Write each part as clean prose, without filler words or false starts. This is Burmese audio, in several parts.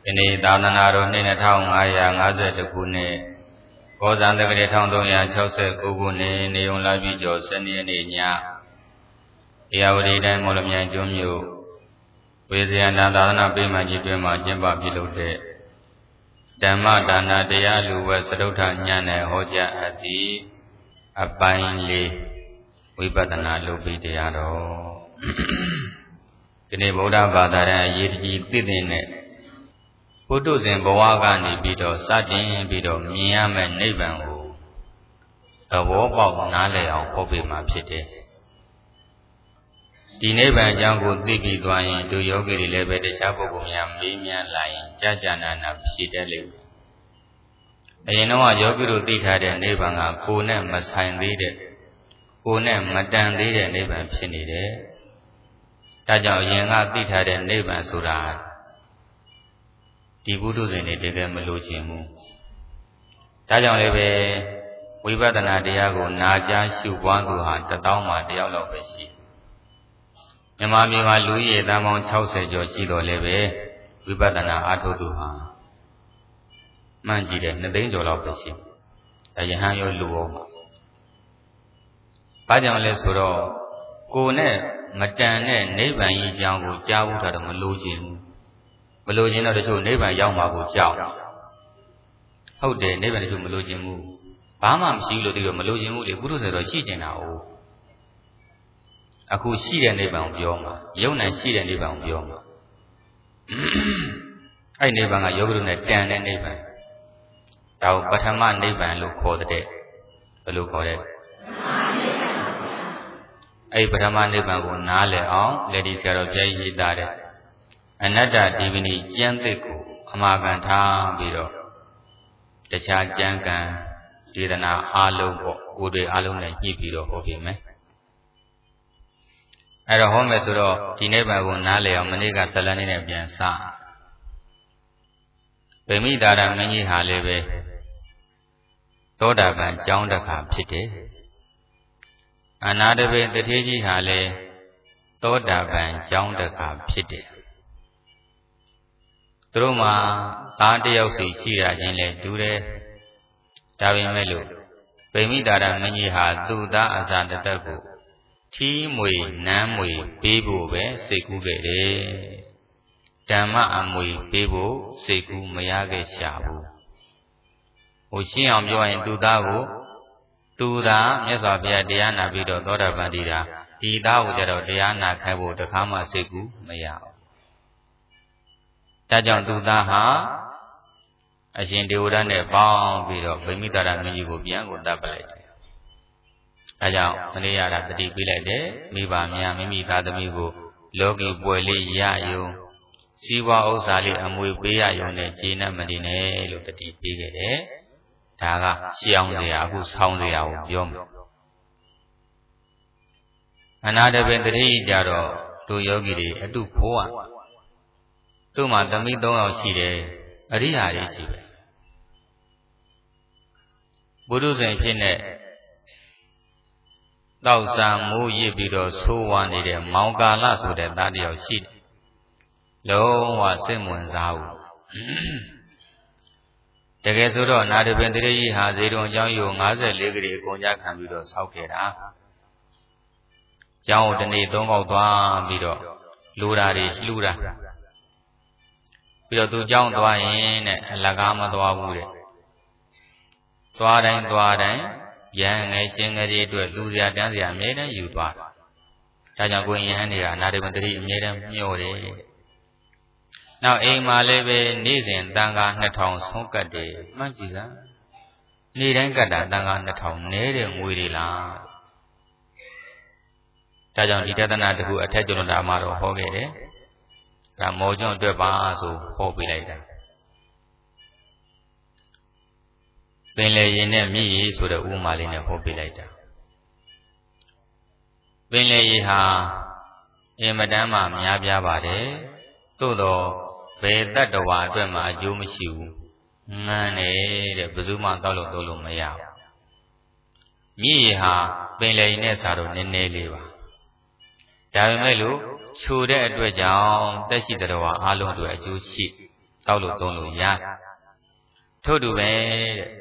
နေ့သာသနာတော်နှစ်2550ခုနှစ်ကောဇန်တက္ကရာ1369ခုနှစ်နေုံလာပြီကျော်12ရက်နေ့ညဧရာဝတီတိုင်းမော်လမြိုင်ကျွန်းမြို့ဝေဇယန္တာသာသနာပေးမှကြီးတွင်မှကျင်းပပြုလုပ်တဲ့ဓမ္မဒါနတရားလူဝဲစတုထညံနဲ့ဟောကြားအပ်သည့်အပိုင်းလေးဝိပဿနာလုပ်ပြီးတရားတော်ဒီနေ့ဗုဒ္ဓဘာသာရဲ့အရေးကြီးသိတဲ့နဲ့ဘုဒ္ဓဇင်ဘဝကနေပြီးတော့စတင်ပြီးတော့မြင်ရမယ့်နိဗ္ဗာန်ကိုသဘောပေါက်နားလည်အောင်ဟောပေးမှာဖြစ်တယ်ဒီနိဗ္ဗာန်အကြောင်းကိုသိပြီးသွားရင်သူယောဂီတွေလည်းပဲတခြားပုဂ္ဂိုလ်များမေးမြန်းလာရင်ကြာကြာနာနာဖြစ်တတ်လိမ့်မယ်အရင်တော့ယောဂီတို့သိထားတဲ့နိဗ္ဗာန်ကကိုယ်နဲ့မဆိုင်သေးတဲ့ကိုယ်နဲ့မတန်သေးတဲ့နိဗ္ဗာန်ဖြစ်နေတယ်ဒါကြောင့်အရင်ကသိထားတဲ့နိဗ္ဗာန်ဆိုတာဒီဘုဒ္ဓဇင်တွေတကယ်မလို့ခြင်းဘူးဒါကြောင့်လည်းပဲဝိပဿနာတရားကိုနာကြားရှုပွားသူဟာ1000မှာတယောက်လောက်ပဲရှိမြန်မာပြည်မှာလူကြီးတန်းပေါင်း60ကျော်ရှိတော့လည်းပဲဝိပဿနာအားထုတ်သူဟာမှန်ကြည့်တယ်2သိန်းကျော်လောက်ပဲရှိဒါယဟန်ရောလူရောမှာဘာကြောင့်လဲဆိုတော့ကိုယ်နဲ့မတန်တဲ့နိဗ္ဗာန်ကြီးအကြောင်းကိုကြားဖို့ထားတော့မလို့ခြင်းဘူးမလို့ခြင်းတော့တချို့နိဗ္ဗာန်ရောက်မှာကိုကြောက်ဟုတ်တယ်နိဗ္ဗာန်တချို့မလို့ခြင်းဘူးဘာမှမရှိဘူးလို့သိတော့မလို့ခြင်းဘူးလေပုထုဇဉ်တော့ရှိကျင်တာ哦အခုရှိတဲ့နိဗ္ဗာန်ကိုပြောမှာယုံနဲ့ရှိတဲ့နိဗ္ဗာန်ကိုပြောမှာအဲ့နိဗ္ဗာန်ကယောဂီတို့နဲ့တန်တဲ့နိဗ္ဗာန်ဒါကိုပထမနိဗ္ဗာန်လို့ခေါ်တဲ့ဘယ်လိုခေါ်တဲ့အဲ့ပထမနိဗ္ဗာန်ကိုနားလည်အောင်လက်ဒီဆရာတော်ပြည့်ရေးသားတဲ့အနတ္တဒီဝိနိကျမ်းသစ်ကိုအမှားကန်ထားပြီးတော့တခြားကျမ်းကံဒေသနာအားလုံးပေါ့ကိုယ်တွေအားလုံးနဲ့ညှိပြီးတော့ဟောပြမယ်အဲ့တော့ဟောမယ်ဆိုတော့ဒီနိဗ္ဗာန်ကိုနားလည်အောင်မနေ့ကဇလန်းလေးနဲ့ပြန်စဗိမိတာရမင်းကြီးဟာလည်းပဲသောတာပန်ကျောင်းတစ်ခါဖြစ်တယ်အနာတပိတထေးကြီးဟာလည်းသောတာပန်ကျောင်းတစ်ခါဖြစ်တယ်သူတို့မှာသားတစ်ယောက်စီရှိရခြင်းလဲတူတယ်ဒါပေမဲ့လို့ဗိမိတာရမင်းကြီးဟာသူ့သားအစာတသက်ကိုထီးမွေနမ်းမွေပေးဖို့ပဲစိတ်ကူးခဲ့တယ်ဓမ္မအမွေပေးဖို့စိတ်ကူးမရခဲ့ရှာဘူးဟိုရှင်းအောင်ပြောရင်သူ့သားကိုသူသာမြတ်စွာဘုရားတရားနာပြီးတော့သောတာပန်တည်တာဒီသားကိုကြတော့တရားနာခိုင်းဖို့တခါမှစိတ်ကူးမရဘူးဒါကြောင့်သူသားဟာအရှင်ဒေဝရတ်နဲ့ပေါင်းပြီးတော့ဗိမိတာရမင်းကြီးကိုပြန်ကိုတတ်ပလိုက်တယ်ဒါကြောင့်မလေးရတာတတိပေးလိုက်တယ်မိဘများမိမိသားသမီးကိုလောကီပွဲလေးရယုံစီးပွားဥစ္စာလေးအမွေပေးရယုံနဲ့ကျေနပ်မနေနဲ့လို့တတိပေးခဲ့တယ်ဒါကရှေးအောင်စရာအခုဆောင်းစရာကိုပြောမယ်အနာတပင်တတိကြတော့သူယောဂီတွေအတုဖိုးอ่ะသူ့မှာသမီး3ယောက်ရှိတယ်အရိယာတွေရှိတယ်ဘုရုဇဉ်ဖြစ်နေတောက်စာမိုးရစ်ပြီးတော့ဆိုးဝါနေတဲ့မောင်ကာလဆိုတဲ့သားတစ်ယောက်ရှိတယ်လုံးဝစိတ်ဝင်စားဘူးတကယ်ဆိုတော့နာတပင်တရေကြီးဟာဇေတုံအကြောင်းကို54ကလေးအကုန်ကြခံပြီးတော့ဆောက်ခဲ့တာကျောင်းကိုတနေ့3ခေါက်သွားပြီးတော့လိုတာတွေလှူတာပြီးတော့သူကျောင်းသွားရင်တဲ့အလကားမသွားဘူးတဲ့သွားတိုင်းရဟန်းငယ်ရှင်ငယ်တွေအတွက်လူစရာတန်းစရာအမြဲတမ်းယူသွားဒါကြောင့်ကိုယ်ယဟန်တွေကနာတပင်တရေအမြဲတမ်းမျှော်တယ်နောက်အိမ်မှာလည်းပဲနေ့စဉ်တန်ခါ2000ဆုံးကတ်တယ်မှတ်ကြည့်စမ်းနေ့တိုင်းကတ်တာတန်ခါ2000နဲတဲ့ငွေတွေလားဒါကြောင့်ဒီတသနာတခုအထက်ကျွန်းတာမှာတော့ဟောခဲ့တယ်ဒါမော်ကျွန်းအတွက်ပါဆိုဟောပေးလိုက်တာပင်လေရင်နဲ့မြည်ရည်ဆိုတဲ့ဥမာလေးနဲ့ဟောပေးလိုက်တာပင်လေရည်ဟာအင်မတန်မှများပြားပါတယ်သို့တော့ဘယ်တတ္တဝါအတွက်မှအကျိုးမရှိဘူးငန်းနေတဲ့ဘယ်သူမှတောက်လို့မရဘူးမြည်ရည်ဟာပင်လေရင်နဲ့စာတော့နည်းနည်းလေးပါဒါပေမဲ့လို့ချိုတဲ့အတွက်ကြောင့်တက်ရှိတတော်အားလုံးတို့အကျိုးရှိတောက်လို့သုံးလို့ရထို့တူပဲတဲ့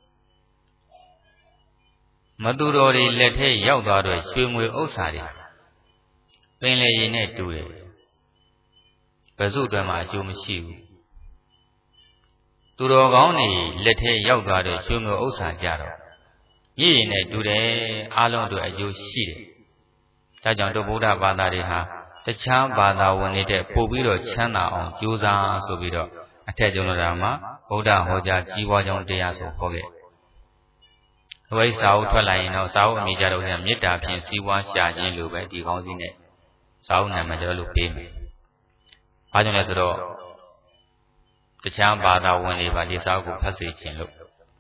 မသူတော်တွေလက်ထဲရောက်သွားတော့ရွှေငွေဥစ္စာတွေပင်လေရင်နဲ့တူတယ်ဘယ်စုအတွက်မှအကျိုးမရှိဘူးသူတော်ကောင်းတွေလက်ထဲရောက်သွားတော့ရွှေငွေဥစ္စာကြတော့မြည်ရင်နဲ့တူတယ်အားလုံးတို့အကျိုးရှိတယ်ဒါကြောင့်တို့ဗုဒ္ဓဘာသာတွေဟာတခြားဘာသာဝင်တွေတဲ့ပို့ပြီးတော့ချမ်းသာအောင်ကြိုးစားဆိုပြီးတော့အထက်ကျောင်းတော်မှာဗုဒ္ဓဟောကြားကြီးပွားကြောင်းတရားဆိုဟောခဲ့ဝိစာအုပ်ထွက်လာရင်တော့စာအုပ်အမိကြတော့မေတ္တာဖြင့်စီးပွားရှာခြင်းလိုပဲဒီကောင်းစီနဲ့စာအုပ်နာမည်ကျွန်တော်တို့ပေးမယ်။ဘာကြောင့်လဲဆိုတော့တခြားဘာသာဝင်တွေပါဒီစာအုပ်ကိုဖတ်စေခြင်းလို့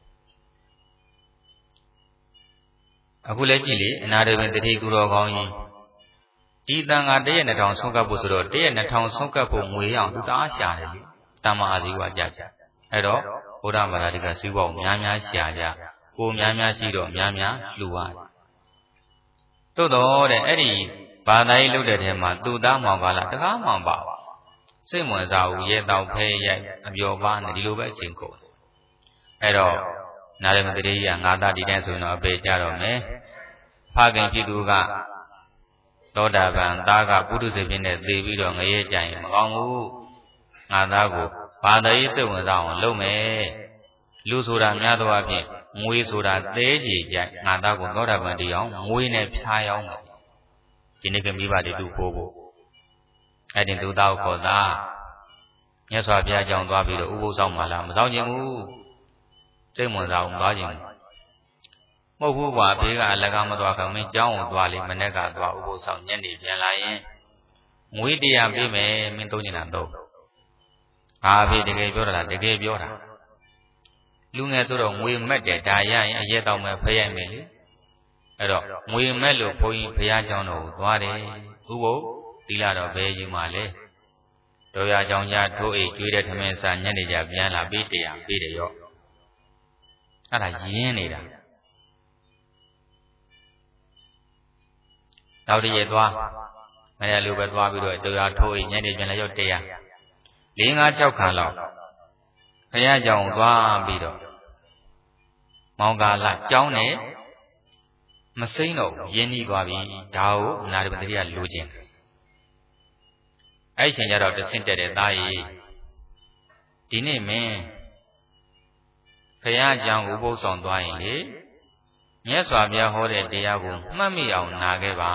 အခုလည်းကြည့်လေအနာရပင်တတိသူတော်ကောင်းကြီးဒီတန်ခါတရက်2000ဆုံးကပ်ဖို့ဆိုတော့တရက်2000ဆုံးကပ်ဖို့ငွေရအောင်သူတအားရှာတယ်လေတမ္မာအာဇီဝကြကြအဲ့တော့ဘုရားဘာသာတိကစီးပွားကိုများများရှာကြကိုများများရှိတော့များများလှူရတယ်သို့တော့တဲ့အဲ့ဒီဘာသာရေးလုပ်တဲ့ထဲမှာသူသားမောင်ကားလားတကားမှမပါစိတ်ဝင်စားဘူးရဲတောက်ဖဲရိုက်အပျော်ပါနဲ့ဒီလိုပဲအချိန်ကုန်အဲ့တော့နာရမတရေကြီးကငါသားဒီတိုင်းဆိုရင်တော့အပေကြတော့မယ်ဖခင်ဖြစ်သူကသောတာပန်သားကပုထုဇဉ်ဖြစ်နေသေပြီးတော့ငရဲကြရင်မကောင်းဘူးငါသားကိုဘာသာရေးစိတ်ဝင်စားအောင်လုပ်မယ်လူဆိုတာများသောအားဖြင့်ငွေဆိုတာသဲကြီးကြိုက်ငါသားကိုသောတာပန်တရားငွေနဲ့ဖြားရောက်မယ်ဒီနေ့ကမိဘတွေသူ့ဖို့အဲ့ဒီသူသားကိုခေါ်သားမြတ်စွာဘုရားကြောင့်သွားပြီးတော့ဥပုသ်ဆောင်ပါလားမဆောင်ခြင်းဘူးစိတ်ဝင်စားအောင်သွားခြင်းမဟုတ်ဘူးကွာဘေးကအလကားမသွားခင်မင်းကျောင်းကိုသွားလေမနေ့ကသွားဥပုသ်ဆောင်ညနေပြန်လာရင်ငွေတရားပေးမယ်မင်းသုံးနေတာတော့ဟာဖေးတကယ်ပြောတာလားတကယ်ပြောတာလူငယ်ဆိုတော့ငွေမက်တယ်ဒါရရင်အရက်တောင်မဲ့ဖျက်မယ်လေအဲ့တော့ငွေမက်လို့ဘုန်းကြီးဘုရားကျောင်းတော်ကိုသွားတယ်ဥပုပ်သီလတော့ဘယ်ယူမှလဲတော်ရကြောင်ကြထိုးအိတ်ကျွေးတဲ့ထမင်းစားညနေကြပြန်လာပြီးတရားပေးတယ်ရောအဲ့ဒါရင်းနေတာနောက်တည့်ရသွားမရလူပဲသွားပြီးတော့တော်ရထိုးအိတ်ညနေပြန်လာရောက်တရား၄၅၆ခါလောက်ဘုရားကျောင်းသွားပြီးတော့မောင်ကာလကျောင်းနဲ့မစိမ့်တော့ရင်းနှီးသွားပြီဒါကိုနာရပတိကလိုချင်အဲ့ချိန်ကျတော့တဆင့်တက်တဲ့သားကြီးဒီနေ့မင်းဘုရားကျောင်းဥပုသ်ဆောင်သွားရင်လေမြတ်စွာဘုရားဟောတဲ့တရားကိုမှတ်မိအောင်နာခဲ့ပါ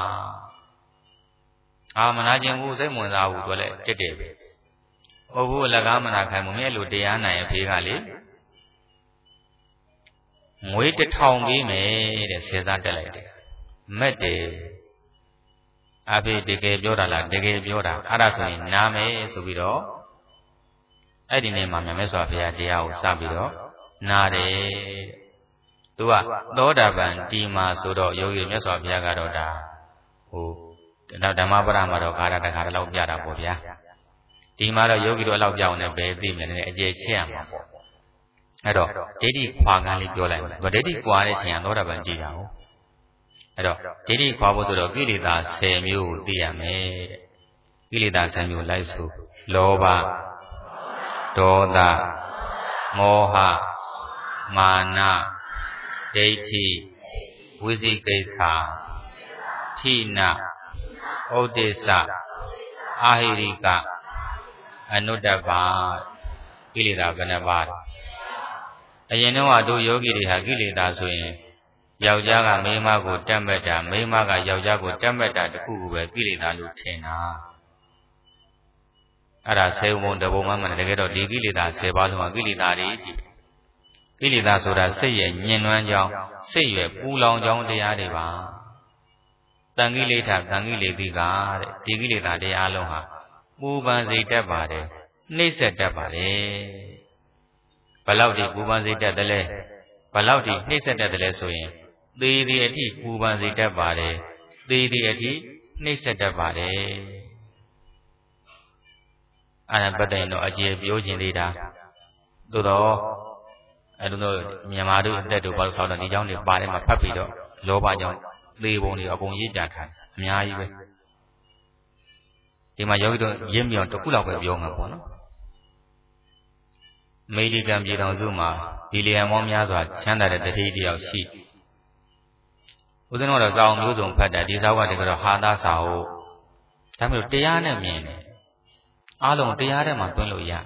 အာမနာခြင်းကိုစိတ်ဝင်စားဘူးဆိုလဲတက်တယ်ပဲဟုတ်ဘူးလကားမနာခံမှုမြဲလို့တရားနိုင်အဖေကလေငွေ1000ပေးမယ်တဲ့ဆယ်စားတက်လိုက်တယ်မက်တယ်အဖေတကယ်ပြောတာလားတကယ်ပြောတာအဲ့ဒါဆိုရင်နားမယ်ဆိုပြီးတော့အဲ့ဒီနေ့မှာမြတ်စွာဘုရားတရားကိုစပြီးတော့နားတယ်သူကသောတာပန်ဒီမှာဆိုတော့ယောဂီမြတ်စွာဘုရားကတော့ဒါဟိုဓမ္မပဒမှာတော့ခါရတခါတလောက်ပြတာပေါ့ဗျာဒီမှာတော့ယောဂီတို့အလောက်ပြောင်းနေပဲသိမယ်နဲ့အကျေချက်ရမှာပေါ့အဲ့တော့ဒိဋ္ဌိခွာကန်းလေးပြောလိုက်မယ်ဒိဋ္ဌိခွာတဲ့ချိန်ကသောတာပန်ကြည့်တာဟုတ်အဲ့တော့ဒိဋ္ဌိခွာဖို့ဆိုတော့ကိလေသာ10မျိုးကိုသိရမယ်တဲ့ကိလေသာ10မျိုးလိုက်ဆိုလောဘဒေါသမောဟမာနဒိဋ္ဌိဝိသိကိစ္စထိနဩဒိစ္စအာဟိရိကအနုတ္တပါကိလေသာဘယ်နှပါးအရင်တော့တို့ယောဂီတွေဟာကိလေသာဆိုရင်ယောက်ျားကမိန်းမကိုတတ်မဲ့တာမိန်းမကယောက်ျားကိုတတ်မဲ့တာတခုခုပဲကိလေသာလို့ထင်တာအဲ့ဒါ10ဘုံတဘုံမှမတကယ်တော့ဒီကိလေသာ10ပါးလုံးကကိလေသာတွေကြီးကိလေသာဆိုတာစိတ်ရဲ့ညှဉ်းနှွမ်းကြောင်းစိတ်ရဲ့ပူလောင်ကြောင်းတရားတွေပါတန်ခိလေထတန်ခိလေတိကတဲ့ဒီကိလေသာတရားအလုံးဟာပူပန်စေတတ်ပါတယ်နှိမ့်ဆက်တတ်ပါတယ်ဘလောက်ဒီပူပန်စေတတ်တယ်လဲဘလောက်ဒီနှိမ့်ဆက်တတ်တယ်လဲဆိုရင်သေသည်အထိပူပန်စေတတ်ပါတယ်သေသည်အထိနှိမ့်ဆက်တတ်ပါတယ်အဲ့ဒါပတ်တယ်တော့အကျေပြောခြင်းသေးတာသို့တော့အဲ့လိုတော့မြန်မာတို့အသက်တို့ဘာလို့ဆောက်တော့ဒီเจ้าတွေပါတယ်မှာဖတ်ပြီးတော့လောဘကြောင့်သေပုံတွေအကုန်ရေးပြထားအများကြီးပဲဒီမှာယောဂီတို့ရင်းမြောင်တစ်ခုလောက်ပဲပြောမှာပေါ့နော်မေဒီကန်ပြည်တော်စုမှာဘီလီယံပေါင်းများစွာချမ်းသာတဲ့တတိတယောက်ရှိဦးဇင်းတို့တော့စာအုပ်မျိုးစုံဖတ်တယ်ဒီစာအုပ်ကတကယ်တော့ဟာသားစာအုပ်ဒါမျိုးတရားနဲ့မြင်တယ်အားလုံးတရားထဲမှာတွင်းလို့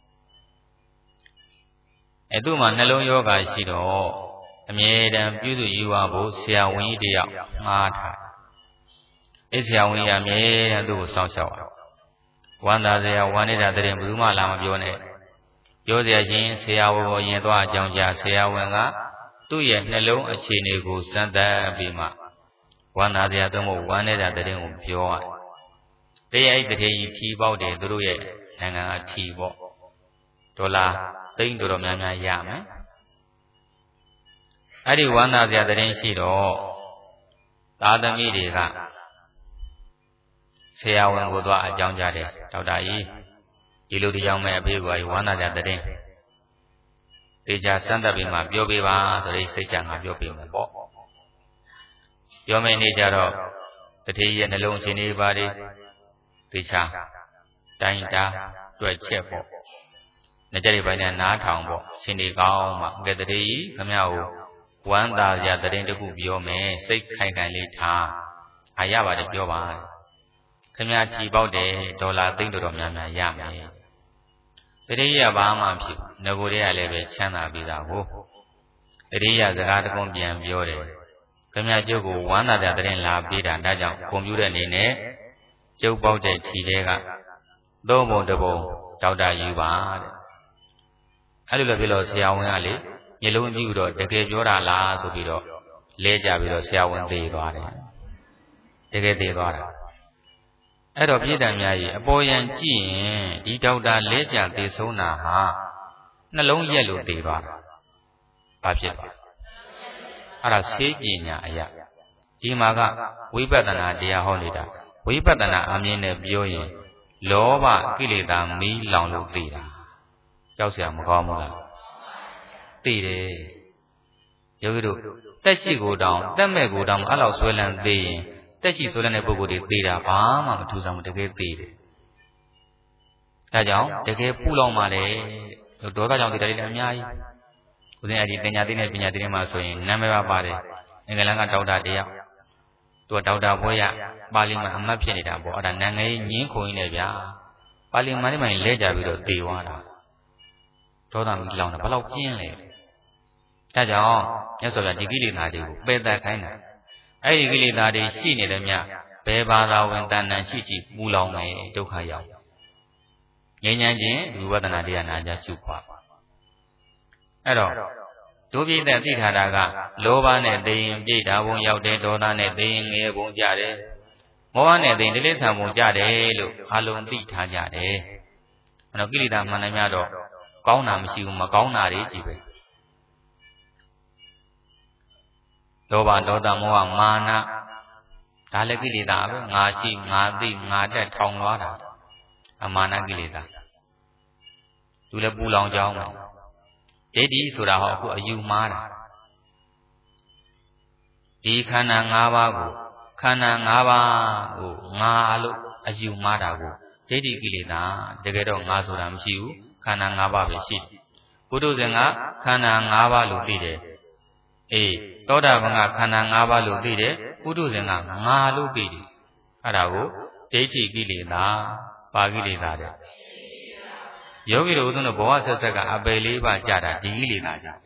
ရသူ့မှာနှလုံးယောဂရှိတော့အမြဲတမ်းပြုစုယူဝဖို့ဆရာဝန်ကြီးတယောက်ငှားထားအဲ့ဆရာဝန်ကြီးအမြဲတမ်းသူ့ကိုစောင့်ရှောက်ဝမ်းသာစရာဝမ်းနေတာတဲ့ဘယ်သူမှလာမပြောနဲ့ပြောစရာချင်းဆရာဝန်ကိုအရင်သွားအကြောင်းကြားဆရာဝန်ကသူ့ရဲ့နှလုံးအခြေအနေကိုစမ်းသပ်ပြီးမှဝမ်းသာစရာသို့မဟုတ်ဝမ်းနေတာတဲ့ကိုပြောတရားဤတထေကြီးထီပေါက်တယ်သူတို့ရဲ့နိုင်ငံကထီပေါ့ဒေါ်လာသိန်းတော်များများရမယ်အဲ့ဒီဝမ်းသာစရာတဲ့ရှိတော့သားသမီးတွေကဆရာဝန်ကိုသွားအကြောင်းကြားတယ်ဒေါက်တာကြီးဒီလိုတရားမဲ့အဖေကဝမ်းသာစရာတဲ့တေချာစမ်းသပ်ပြီးမှပြောပေးပါဆိုတဲ့စိတ်ချငါပြောပေးမယ်ပေါ့ပြောမယ့်နေ့ကျတော့တထေကြီးရဲ့နှလုံးအခြေအနေပါတယ်တေချာတိုင်းတာတွေ့ချက်ပေါ့နှစ်ကြိမ်ပိုင်းနဲ့နားထောင်ပေါ့ရှင်ဒီကောင်းမှကဲတထေကြီးခမရကိုဝမ်းသာစရာတဲ့တခုပြောမယ်စိတ်ခိုင်ခိုင်လေးထားရပါတယ်ပြောပါခမရချီပေါက်တယ်ဒေါ်လာသိန်းတော်များများရမယ်တတိယဘာမှဖြစ်ငကိုတွေကလည်းပဲချမ်းသာပြီးသားကိုတတိယစကားတကုံပြန်ပြောတယ်ခမရကျုပ်ကိုဝမ်းသာတဲ့တဲ့လာပေးတာဒါကြောင့်ကွန်ပျူတာအနေနဲ့ကျုပ်ပေါက်တဲ့ခြေတွေကသုံးပုံတစ်ပုံဒေါက်တာယူပါတဲ့အဲ့လိုလည်းပြောလို့ဆရာဝန်ကလေမျက်လုံးကြည့်တော့တကယ်ပြောတာလားဆိုပြီးတော့လဲကြပြီးတော့ဆရာဝန်သိသွားတယ်တကယ်သိသွားတာအဲ့တော့ပြည်တံများကြီးအပေါ်ယံကြည့်ရင်ဒီဒေါက်တာလဲကြသေဆုံးတာဟာနှလုံးရက်လို့သိသွားတာဘာဖြစ်သွားအဲ့ဒါဆေးပညာအရာဒီမှာကဝိပဿနာတရားဟောနေတာဝိပဿနာအမြင်နဲ့ပြောရင်လောဘကိလေသာမီးလောင်လို့သိတာကြောက်စရာမကောင်းဘူးလားသိတယ်ယောဂီတို့တက်ရှိကိုတောင်တက်မဲ့ကိုတောင်အဲ့လောက်ဆွဲလန်းသိရင်တက်ရှိဆွဲလန်းတဲ့ပုဂ္ဂိုလ်တွေသိတာဘာမှမထူးဆန်းဘူးတကယ်သိတယ်ဒါကြောင့်တကယ်ပူလောင်ပါလေဒေါသကြောင့်သိတယ်လည်းအများကြီးဦးဇင်းအဲ့ဒီပညာသိနဲ့ပညာသိနဲ့မှဆိုရင်နာမည်ပါပါတယ်အင်္ဂလန်ကဒေါက်တာတယောက်သူကဒေါက်တာဘွဲရပါဠိမှာအမတ်ဖြစ်နေတာပေါ့အဲ့ဒါနိုင်ငံရေးညင်းခုံရင်းနဲ့ဗျာပါဠိမှာလည်းလဲကြပြီးတော့သေသွားတာဒေါသမီးလောင်တာဘယ်လောက်ပြင်းလဲဒါကြောင့်မြတ်စွာဘုရားဒီကိလေသာတွေကိုပယ်တတ်ခိုင်းတာအဲ့ဒီကိလေသာတွေရှိနေတယ်မြဘယ်ဘာသာဝင်တဏ္ဍာရှိပူလောင်မယ်ဒုက္ခရောက်ငြိမ်းချမ်းခြင်းဝိပဿနာတရားနာကြရှုခွာအဲ့တော့ဒုပိဋကသိထားတာကလောဘနဲ့သိရင်ပြိတ္တာဘုံရောက်တယ်ဒေါသနဲ့သိရင်ငရဲဘုံကြတယ်မောဟနဲ့သိရင်တိလိစ္ဆာဘုံကြတယ်လို့အလုံးသိထားကြတယ်အဲ့တော့ကိလေသာမှန်တယ်များတော့ကောင်းတာမရှိဘူးမကောင်းတာတွေကြီးပဲလောဘဒေါသမောဟမာနဒါလည်းကိလေသာပဲငါရှိငါသိငါတက်ထောင်လွားတာအမာနကိလေသာသူလည်းပူလောင်ကြောင်းပဲဒိဋ္ဌိဆိုတာဟောအခုအယူမှားတာဒီခန္ဓာ၅ပါးကိုခန္ဓာ၅ပါးကိုငါလို့အယူမှားတာကိုဒိဋ္ဌိကိလေသာတကယ်တော့ငါဆိုတာမရှိဘူးခန္ဓာ၅ပါးပဲရှိတယ်ဘုဒ္ဓဇင်ကခန္ဓာ၅ပါးလို့သိတယ်အေးသောတာပန်ကခန္ဓာ၅ပါးလို့သိတယ်ပုထုဇဉ်ကငါလို့သိတယ်အဲ့ဒါကိုဒိဋ္ဌိကိလေသာပါကိလေသာတဲ့ယောဂီတို့ဦးဇင်းတို့ဘဝဆက်ဆက်ကအပယ်လေးပါးကြတာဒီကိလေသာကြောင့်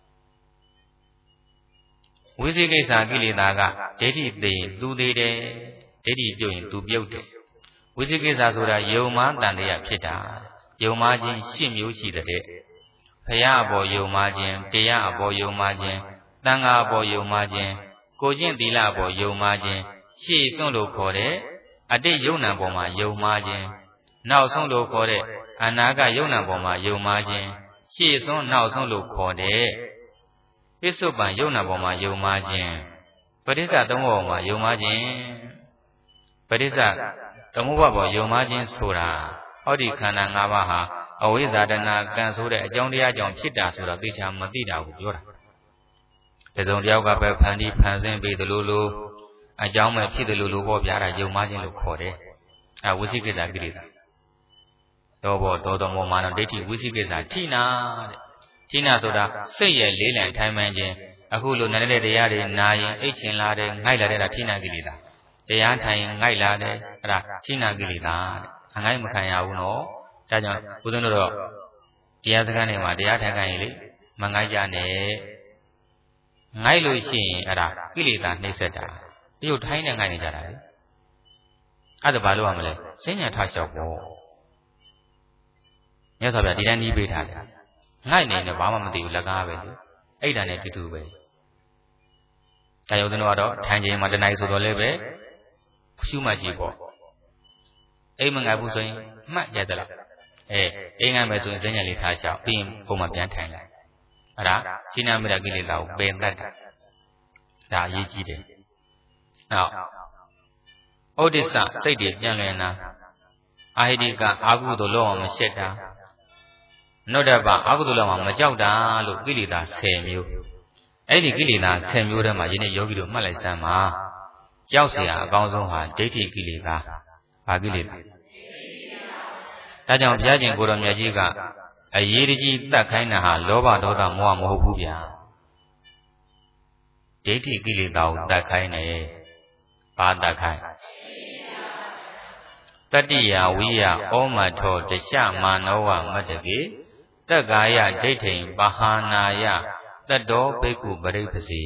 ဝိသိကိစ္စကိလေသာကဒိဋ္ဌိသိရင်သူသေးတယ်ဒိဋ္ဌိပြုတ်ရင်သူပြုတ်တယ်ဝိသိကိစ္စဆိုတာယုံမှန်တန်တရားဖြစ်တာယုံမှခြင်း၈မျိုးရှိတဲ့ဖရာအပေါ်ယုံမှခြင်းတရားအပေါ်ယုံမှခြင်းတန်ခါအပေါ်ယုံမှခြင်းကိုကျင့်သီလအပေါ်ယုံမှခြင်းရှေ့စွန့်လို့ခေါ်တဲ့အတိတ်ယုံနံပေါ်မှာယုံမှခြင်းနောက်ဆုံးလို့ခေါ်တဲ့အနာဂတ်ယုံနံပေါ်မှာယုံမှခြင်းရှေ့စွန့်နောက်ဆုံးလို့ခေါ်တဲ့ပစ္စုပန်ယုံနံပေါ်မှာယုံမှခြင်းပဋိစ္စသုံးဘောပေါ်မှာယုံမှခြင်းပဋိစ္စသမုပ္ပါပေါ်ယုံမှခြင်းဆိုတာဟောဒီခန္ဓာ၅ပါးဟာအဝိဇ္ဇာတဏကံဆိုတဲ့အကြောင်းတရားကြောင့်ဖြစ်တာဆိုတော့သိချာမသိတာကိုပြောတာတစုံတယောက်ကပဲဖန်တီးဖန်ဆင်းပေးတယ်လို့အကြောင်းမဲ့ဖြစ်တယ်လို့ပေါ့ဗျာဒါယုံမှခြင်းလို့ခေါ်တယ်ဝိသိကိစ္စကိလေသာလောဘဒေါသမောမာနဒိဋ္ဌိဝိသိကိစ္စထိနာတဲ့ထိနာဆိုတာစိတ်ရဲ့လေးလံထိုင်မှန်ခြင်းအခုလိုနာတဲ့တရားတွေနာရင်အိတ်ချင်လာတယ်ငိုက်လာတဲ့ဒါထိနာကိလေသာတရားထိုင်ရင်ငိုက်လာတယ်အဲ့ဒါထိနာကိလေသာတဲ့အငိုက်မခံရဘူးနော်ဒါကြောင့်ဘုရားတို့တော့တရားစကားတွေမှာတရားထိုင်ခိုင်းရင်လေမငိုက်ကြနဲ့ငိုက်လို့ရှိရင်အဲ့ဒါကိလေသာနှိမ့်ဆက်တာဒီလိုထိုင်းနေငိုက်နေကြတာလေအဲ့ဒါဘာလို့ရမလဲစဉ္ညာထလျှောက်ပေါ့မြတ်စွာဘုရားဒီတိုင်းကြီးပေးထားတယ်ငိုက်နေတယ်ဘာမှမသိဘူးလက်ကားပဲလေအဲ့ဒါနဲ့တူတူပဲဒါကြောင့်တို့ကတော့ထိုင်ခြင်းမှာတဏှာဆိုတော့လည်းပဲရှုမှတ်ကြည့်ပေါ့အိမ်မငိုက်ဘူးဆိုရင်မှတ်ရတယ်လားအိမ်ငိုက်မယ်ဆိုရင်စဉ္ညာလေးထားလျှောက်ပြီးရင်ပုံမှန်ပြန်ထိုင်လိုက်အဲ့ဒါရှင်းနာမိတဲ့ကိလေသာကိုပယ်တတ်တာဒါအရေးကြီးတယ်နောက်ဩဒိစ္စစိတ်တွေပြန်လည်နာအာဟိတိကအာဟုသို့လောအောင်မရှက်တာနုဒ္ဒပအာဟုသို့လောအောင်မကြောက်တာလို့ကိလေသာ10မျိုးအဲ့ဒီကိလေသာ10မျိုးထဲမှာယနေ့ယောဂီတို့မှတ်လိုက်စမ်းပါကြောက်เสียအကောင်းဆုံးဟာဒိဋ္ဌိကိလေသာဘာကိလေသာဒါကြောင့်ဘုရားရှင်ကိုယ်တော်မြတ်ကြီးကအရေးကြီးတတ်ခိုင်းတာဟာလောဘဒေါသမောဟမဟုတ်ဘူးဗျာဒိဋ္ဌိကိလေသာကိုတတ်ခိုင်းတယ်ဘာတတ်ခိုင်းတတ္တိယဝိယဩမထောတရှမာနောဝမတ္တကေတက္ကာယဒိဋ္ဌိပဟာနာယတတ္တောဘိက္ခုပရိပ္ပစီ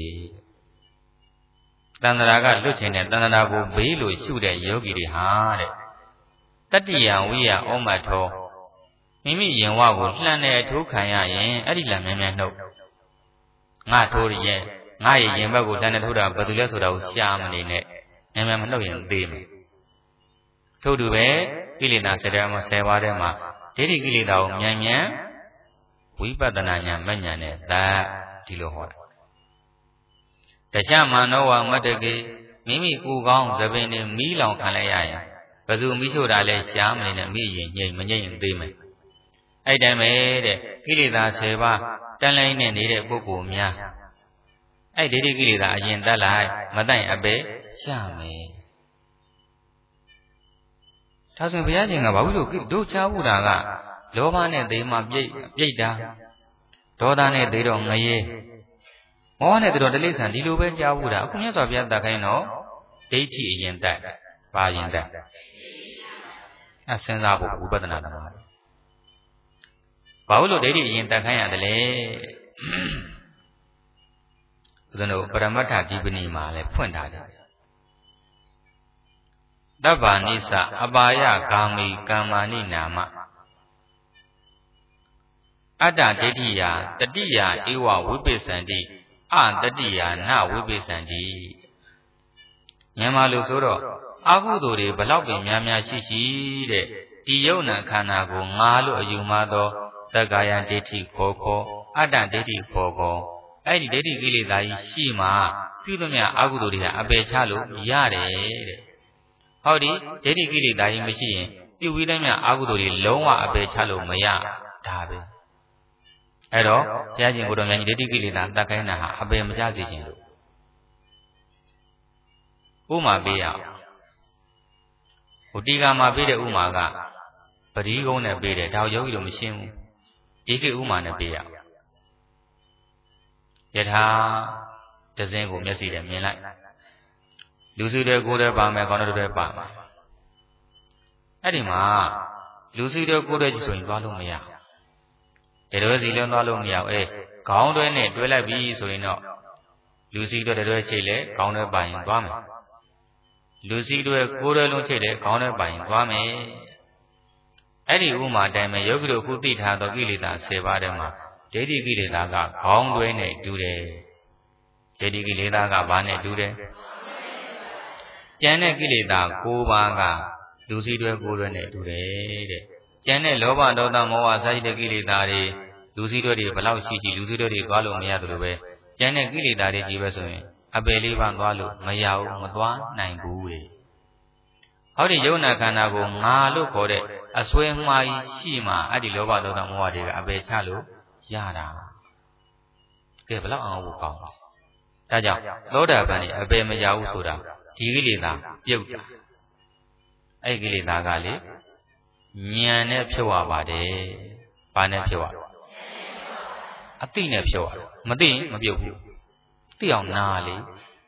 တန္တရာကလွတ်ချင်တဲ့တန္တရာကိုဘေးလိုရှုတဲ့ယောဂီတွေဟာတဲ့တတ္တိယဝိယဩမထောမိမိရင်ဝကိုလှမ်းတဲ့အထိုးခံရရင်အဲ့ဒီလမ်းမြန်မြန်နှုတ်ငါထိုးရဲ့ငါရဲ့ရင်ဘက်ကိုလှမ်းတဲ့ထိုးတာဘာလို့လဲဆိုတာကိုရှားမနေနဲ့မြန်မြန်မနှုတ်ရင်သေးမယ်ထို့တူပဲကိလေသာ10ပါးထဲမှာဒိဋ္ဌိကိလေသာကိုမြန်မြန်ဝိပဿနာဉာဏ်မဉာဏ်နဲ့ဒါဒီလိုဟောတာတခြားမာနောဝမတ္တကေမိမိကိုယ်ကောင်းသပင်တွေမီးလောင်ခံလိုက်ရရင်ဘယ်သူမီးရှို့တာလဲရှားမနေနဲ့မိရင်ငြိမ်မငြိမ်ရင်သေးမယ်အဲ့တိုင်းပဲတဲ့ကိလေသာ10ပါးတန်လိုက်နဲ့နေတဲ့ပုဂ္ဂိုလ်များအဲ့ဒိဋ္ဌိကိလေသာအရင်တတ်လိုက်မတတ်ရင်အပေရှာမယ်ဒါဆိုဘုရားရှင်ကဘာလို့တို့ချားဘူးတာကလောဘနဲ့သိမှပြိတ်တာဒေါသနဲ့သိတော့ငရဲမောဟနဲ့သိတော့တိဋ္ဌံဒီလိုပဲကြားဘူးတာအခုမြတ်စွာဘုရားတတ်ခိုင်းတော့ဒိဋ္ဌိအရင်တတ်ဘာအရင်တတ်အစဉ်းစားဖို့ဝိပဿနာသမားဘာလို့ဒိဋ္ဌိအရင်တတ်ခိုင်းရတယ်လဲဦးဇင်းတို့ပရမတ္ထဒီပဏိမှာလည်းဖွင့်ထားတယ်တဗ္ဗာနိသအပါယဂာမိကမ္မာနိနာမအတ္တဒိဋ္ဌိယာတတိယဧဝဝိပိစ္ဆန္တိအတတိယနဝိပိစ္ဆန္တိမြန်မာလိုဆိုတော့အာဟုသူတွေဘလောက်ပင်များများရှိတဲ့ဒီယုံနာခန္ဓာကိုငါလို့အယူမှားသောသက္ကာယဒိဋ္ဌိခေါ်အတ္တဒိဋ္ဌိခေါ်အဲ့ဒီဒိဋ္ဌိကိလေသာကြီးရှိမှပြုသမျှအာဟုသူတွေကအပေချလို့ရတယ်တဲ့ဟောဒီဒိဋ္ဌိကိလေသာကြီးမရှိရင်ပြုပြီးသမျှအာဟုသူတွေလုံးဝအပေချလို့မရဒါပဲအဲ့တော့ဘုရားရှင်ကိုယ်တော်မြတ်ကြီးဒိဋ္ဌိကိလေသာတတ်ခိုင်းတာဟာအပေမကျစေခြင်းလို့ဥမာပေးရအောင်ဟိုတီကာမှာပေးတဲ့ဥမာကပရိကုံးနဲ့ပေးတယ်ဒါယောဂီတို့မရှင်းဘူးဒီကိဥမာနဲ့ပေးရအောင်ယထာတစင်းကိုမျက်စိနဲ့မြင်လိုက်လူစုတဲ့ကိုယ်တဲ့ပါမယ်ခေါင်းတဲ့ပါမယ်အဲ့ဒီမှာလူစုတဲ့ကိုယ်တဲ့ကြီးဆိုရင်သွားလို့မရတရွဲစီလုံးသွားလို့မရဘူးခေါင်းတွဲနဲ့တွဲလိုက်ပြီဆိုရင်တော့လူစီတွဲတရွဲချိတ်လဲခေါင်းတွဲပါရင်သွားမယ်လူစီတွဲကိုယ်တွဲလုံးချိတ်လဲခေါင်းတွဲပါရင်သွားမယ်အဲ့ဒီဥမာတိုင်းမှာယောဂီတို့ခုသိထားသောကိလေသာ10ပါးထဲမှာဒိဋ္ဌိကိလေသာကခေါင်းတွဲနဲ့တူတယ်ဒိဋ္ဌိကိလေသာကဘာနဲ့တူတယ်ကျန်တဲ့ကိလေသာ9ပါးကလူစီတွဲကိုယ်တွဲနဲ့တူတယ်တဲ့ကျန်တဲ့လောဘဒေါသမောဟစတဲ့ကိလေသာတွေလူစီတွဲတွေဘလောက်ရှိလူစီတွဲတွေသွားလို့မရသလိုပဲကျန်တဲ့ကိလေသာတွေကြီးပဲဆိုရင်အပယ်လေးပါးသွားလို့မရဘူးမသွားနိုင်ဘူးလေဟောဒီယုံနာခန္ဓာကိုငါလို့ခေါ်တဲ့အစွဲမှားရှိမှအဲ့ဒီလောဘဒေါသမောဟတွေကအပယ်ချလို့ရတာကဲဘလောက်အောင်ဖို့ကောင်းဒါကြောင့်သောတာပန်นี่အပယ်မရဘူးဆိုတာဒီကိလေသာပြုတ်တာအဲ့ကိလေသာကလေဉာဏ်နဲ့ဖြုတ်ရပါတယ်။ဘာနဲ့ဖြုတ်ရလဲ။အသိနဲ့ဖြုတ်ရတယ်။မသိရင်မပြုတ်ဘူး။သိအောင်နားလေ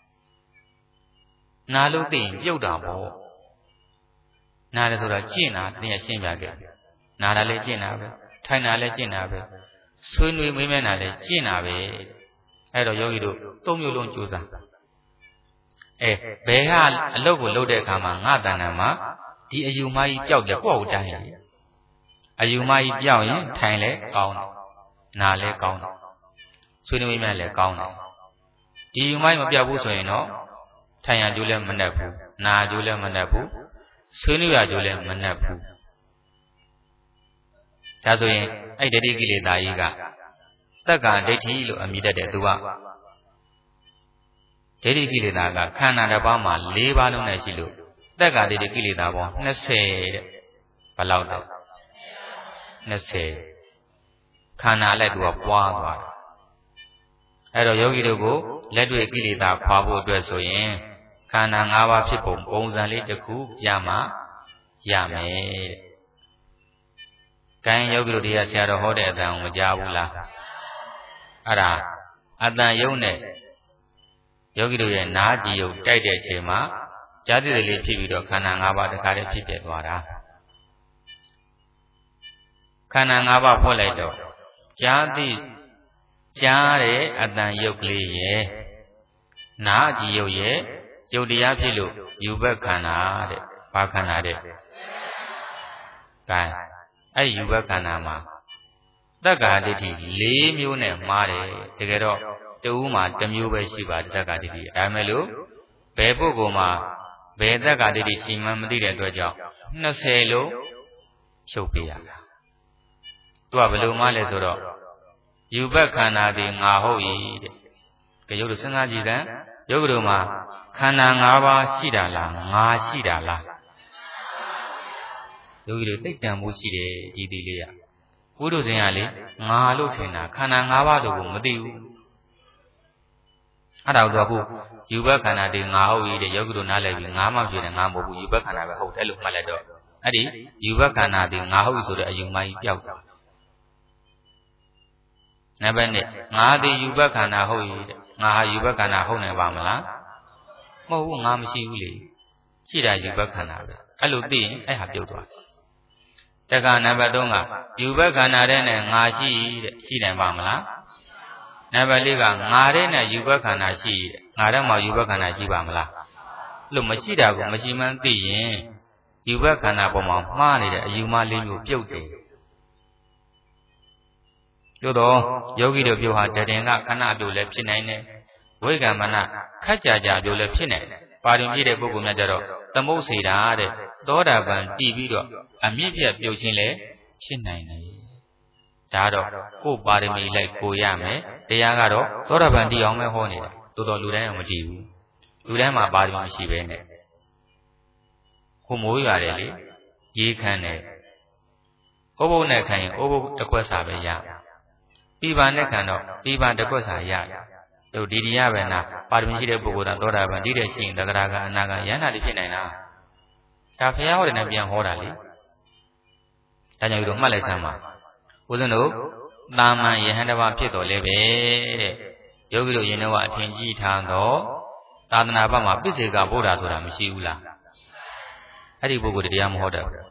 ။နားလို့သိရင်ပြုတ်တာပေါ့။နားတယ်ဆိုတာကျင့်တာတနည်းရှင်းပြခဲ့။နားတာလည်းကျင့်တာပဲ။ထိုင်တာလည်းကျင့်တာပဲ။ဆွေးနွေးမေးမြန်းတာလည်းကျင့်တာပဲ။အဲ့တော့ယောဂီတို့သုံးမျိုးလုံးကြိုးစား။ဘယ်ဟာအလုပ်ကိုလုပ်တဲ့အခါမှာငါတဏ္ဍာမှာဒီအယူမကြီးပျောက်တယ်ကိုယ့်ကိုတိုင်းရတယ်။အယူမကြီးပျောက်ရင်ထိုင်လဲကောင်းတယ်။နားလဲကောင်းတယ်။ဆွေးနွေးမေးမြန်းလဲကောင်းတယ်။ဒီအယူမကြီးမပျောက်ဘူးဆိုရင်တော့ထိုင်ရကျိုးလည်းမနှက်ဘူး။နားကျိုးလည်းမနှက်ဘူး။ဆွေးနွေးရကျိုးလည်းမနှက်ဘူး။ဒါဆိုရင်အဲ့ဒိဋ္ဌိကိလေသာကြီးကတက္ကဒိဋ္ဌိလို့အမည်တတ်တဲ့သူကဒိဋ္ဌိကိလေသာကခန္ဓာတစ်ပါးမှာ၄ပါးလုံးနဲ့ရှိလို့တက္ကဒိဋ္ဌိကိလေသာပေါင်း20တဲ့ဘယ်လောက်လဲ20ခန္ဓာလည်းသူကပွားသွားတယ်အဲ့တော့ယောဂီတို့ကိုလက်တွေ့ကိလေသာခွာဖို့အတွက်ဆိုရင်ခန္ဓာ၅ပါးဖြစ်ပုံစံလေးတစ်ခုပြမှရမယ်တဲ့။ကိုင်းယောဂီတို့တရားဆရာတော်ဟောတဲ့အတန်ကိုမကြားဘူးလား။အဲ့ဒါအတန်ယုံနဲ့ယောဂီတို့ရဲ့နားကြည်ယုတ်တိုက်တဲ့အချိန်မှာဈာတိတွေလေးဖြစ်ပြီးတော့ခန္ဓာ၅ပါးတစ်ခါတည်းဖြစ်ပြသွားတာခန္ဓာ၅ပါးဖွင့်လိုက်တော့ဈာတိကြားတဲ့အတန်ယုတ်ကလေးရဲ့နားကြည်ယုတ်ရဲ့ယုတ်တရားဖြစ်လို့ယူဘက်ခန္ဓာတဲ့ဘာခန္ဓာတဲ့ကဲအဲ့ယူဘက်ခန္ဓာမှာတက္ကာဒိဋ္ဌိ၄မျိုးနဲ့မှားတယ်တကယ်တော့တူးမှာတစ်မျိုးပဲရှိပါတယ်တက္ကာဒိဋ္ဌိဒါမဲ့လို့ဘယ်ပုဂ္ဂိုလ်မှာဘယ်တက္ကာဒိဋ္ဌိရှိမှမသိတဲ့အတွက်ကြောင့်20လို့ရှုပ်ပြရတာသူကဘယ်လိုမှလဲဆိုတော့ယူဘက်ခန္ဓာဒီငါဟုတ်၏တဲ့ကဲရုပ်တို့စဉ်းစားကြည့်စမ်းရုပ်တို့မှာခန္ဓာ၅ပါးရှိတာလားငါရှိတာလားရုပ်တို့သိတ္တံမှုရှိတယ်ဒီဒီလေးကဘုဒ္ဓဇင်ကလေငါလို့ထင်တာခန္ဓာ၅ပါးတို့ကိုမသိဘူးအဲ့ဒါကိုသူကယူဘက်ခန္ဓာဒီငါဟုတ်၏တဲ့ယောဂီတို့နားလည်ပြီးငါမှဖြစ်တယ်ငါမဟုတ်ဘူးယူဘက်ခန္ဓာပဲဟုတ်တယ်လို့မှတ်လိုက်တော့အဲ့ဒီယူဘက်ခန္ဓာဒီငါဟုတ်ပြီဆိုတဲ့အယူမှကြီးပျောက်သွားနံပါတ်1ငါဒီယူဘက်ခန္ဓာဟုတ်၏တဲ့ငါဟာယူဘက်ခန္ဓာဟုတ်နိုင်ပါမလားမဟုတ်ဘူးငါမရှိဘူးလေရှိတာယူဘက်ခန္ဓာပဲအဲ့လိုသိရင်အဲ့ဟာပြုတ်သွားတက္ကနံပါတ်3ကယူဘက်ခန္ဓာတဲ့နဲ့ငါရှိတဲ့ရှိနိုင်ပါမလားနံပါတ်4ကငါတဲ့နဲ့ယူဘက်ခန္ဓာရှိတဲ့ငါတဲ့မှာယူဘက်ခန္ဓာရှိပါမလားလို့မရှိတာကိုမရှိမှန်းသိရင်ယူဘက်ခန္ဓာပေါ်မှာမှားနေတဲ့အယူမှလေးမျိုးပြုတ်တယ်တို့တော့ယောဂီတို့ပြောဟာတရင်ကခဏပြုတ်လည်းဖြစ်နိုင်တယ်ဝိကမ္မနာခက်ကြကြပြုတ်လည်းဖြစ်နိုင်တယ်ပါရင်ပြည့်တဲ့ပုဂ္ဂိုလ်များကြတော့သမုတ်စေတာတဲ့သောတာပန်တည်ပြီးတော့အမြင့်ပြတ်ပြုတ်ခြင်းလည်းဖြစ်နိုင်တယ်ဒါတော့ကိုယ်ပါရမီလိုက်ကိုရမယ်တရားကတော့သောတာပန်တည်အောင်ပဲဟောနေတာတော်တော်လူတိုင်းမတည်ဘူးလူတိုင်းမှာပါရမီမရှိပဲနဲ့ဟိုမိုးရတယ်လေရေးခမ်းတယ်ဥပုပ်နဲ့ခံရင်ဥပုပ်တစ်ခွက်စာပဲရပြပါနဲ့ခံတော့ပြပါတစ်ခွက်စာရတယ်တို့ဒီတရားပဲနာပါရမီရှိတဲ့ပုဂ္ဂိုလ်ကသောတာပန်တည်တဲ့ရှိရင်သဂရကအနာကယန္တာတွေဖြစ်နိုင်တာဒါဘုရားဟောတယ်နဲ့ပြန်ဟောတာလေဒါကြောင့်ဒီလိုမှတ်လိုက်စမ်းပါဦးဇင်းတို့တာမန်ယဟန်တစ်ပါးဖြစ်တော်လဲပဲတဲ့ယောဂီတို့ယင်တော့အထင်ကြီးထားတော့သာသနာ့ဘက်မှာပိစေကဗုဒ္ဓဆိုတာမရှိဘူးလားအဲ့ဒီပုဂ္ဂိုလ်တရားမဟောတတ်ဘူး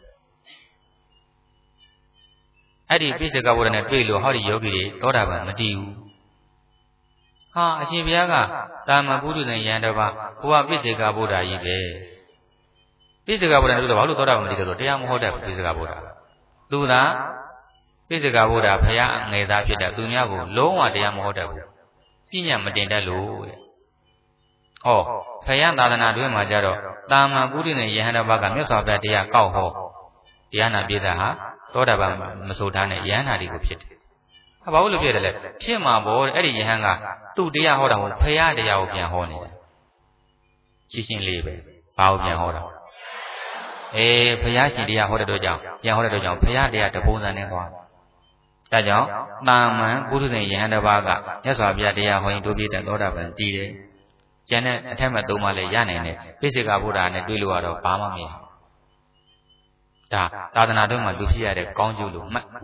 အဲ့ဒီပိစေကဗုဒ္ဓနဲ့တွေ့လို့ဟောဒီယောဂီတွေသောတာပန်မတည်ဘူးဟာအရှင်ဘုရားကတာမန်ပုရိသေယဟန်တစ်ပါးဘုရားပိစေကဗုဒ္ဓကြီးပဲပိစေကဗုဒ္ဓနဲ့တွေ့တော့ဘာလို့သောတာပန်မတည်တော့တရားမဟောတတ်ဘူးပိစေကဗုဒ္ဓသူသာပိစေကဗုဒ္ဓဘုရားငယ်သားဖြစ်တဲ့သူများကိုလုံးဝတရားမဟောတတ်ဘူးပညာမတင်တတ်လို့တဲ့ဟောဘုရားသာသနာတွင်မှာကြတော့တာမန်ပုရိသေယဟန်တစ်ပါးကမြတ်စွာဘုရားတရားကောက်ဟောတရားနာပိသဟာသောတာပန်မဆိုထားနဲ့ယဟန်နာတွေကိုဖြစ်တယ်ဟာဘာလို့ဖြစ်တယ်လဲဖြစ်မှာပေါ့အဲ့ဒီယဟန်ကသူ့တရားဟောတာကိုဘုရားတရားကိုပြန်ဟောနေတယ်ရှင်းရှင်းလေးပဲဘာကိုပြန်ဟောတာဘုရားရှင်တရားဟောတဲ့အတွက်ကြောင့်ပြန်ဟောတဲ့အတွက်ကြောင့်ဘုရားတရားတပုံစံနဲ့သွားဒါကြောင့်တာမန်ပုရိသေယဟန်တစ်ပါးကမြတ်စွာဘုရားတရားဟောရင်တို့ပြည့်တဲ့သောတာပန်တည်တယ်ကျန်တဲ့အထက်မဲ့သုံးပါးလည်းရနိုင်တယ်ပိစေကဗုဒ္ဓနဲ့တွေ့လို့ကတော့ဘာမှမရသာသနာတော်မှာလူဖြစ်ရတဲ့ကောင်းကျိုးလို့မှတ်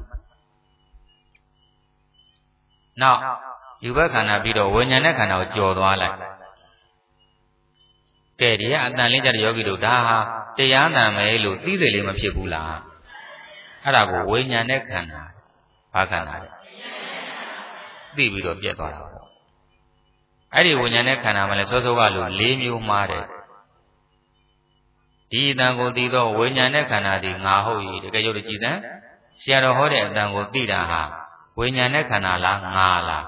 နောက်ယူဘခန္ဓာပြီးတော့ဝိညာဉ်နဲ့ခန္ဓာကိုကြော်သွားလိုက်ကဲဒီကအတန်လေးကြတဲ့ယောဂီတို့ဒါဟာတရားနာမယ်လို့သိစိတ်လေးမဖြစ်ဘူးလားအဲ့ဒါကိုဝိညာဉ်နဲ့ခန္ဓာဘာခန္ဓာလဲသိပြီးတော့ပြတ်သွားတာပေါ့အဲ့ဒီဝိညာဉ်နဲ့ခန္ဓာမှလည်းစောစောကလို့၄မျိုးမှားတယ်ဒီအတန်ကိုသိတော့ဝိညာဉ်နဲ့ခန္ဓာဒီငါဟုတ်၏တကယ်ရုပ်ကြည်စံဆရာတော်ဟောတဲ့အတန်ကိုသိတာဟာဝိညာဉ်နဲ့ခန္ဓာလားငါလား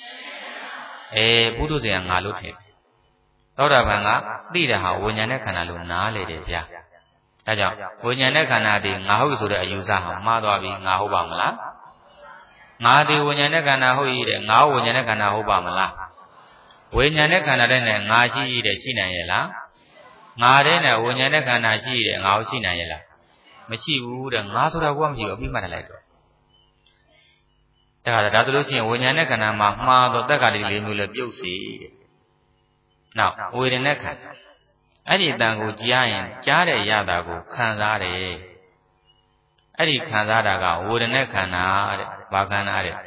ပုထုဇဉ်ကငါလို့ထင်သောတာပန်ကသိတာဟာဝိညာဉ်နဲ့ခန္ဓာလို့နားလေတယ်ဗျာဒါကြောင့်ဝိညာဉ်နဲ့ခန္ဓာဒီငါဟုတ်ဆိုတဲ့အယူဆဟာမှားသွားပြီငါဟုတ်ပါမလားငါဒီဝိညာဉ်နဲ့ခန္ဓာဟုတ်၏တဲ့ငါဝိညာဉ်နဲ့ခန္ဓာဟုတ်ပါမလားဝိညာဉ်နဲ့ခန္ဓာတဲ့နဲ့ငါရှိ၏တဲ့ရှိနိုင်ရဲ့လားငါတဲ့နဲ့ဝိညာဉ်နဲ့ခန္ဓာရှိ၏တဲ့ငါရှိနိုင်ရဲ့လားမရှိဘူးတဲ့ငါဆိုတာကမရှိဘူးအပြီးမှတ်လိုက်တော့ဒါဆိုလို့ရှိရင်ဝိညာဉ်နဲ့ခန္ဓာမှာမှားတော့တက္ကတိ၄မျိုးလည်းပြုတ်စီတဲ့နောက်ဝေဒနာခန္ဓာအဲ့ဒီအတန်ကိုကြားရင်ကြားတဲ့ရတာကိုခံစားတယ်အဲ့ဒီခံစားတာကဝေဒနာခန္ဓာတဲ့ဘာခန္ဓာတဲ့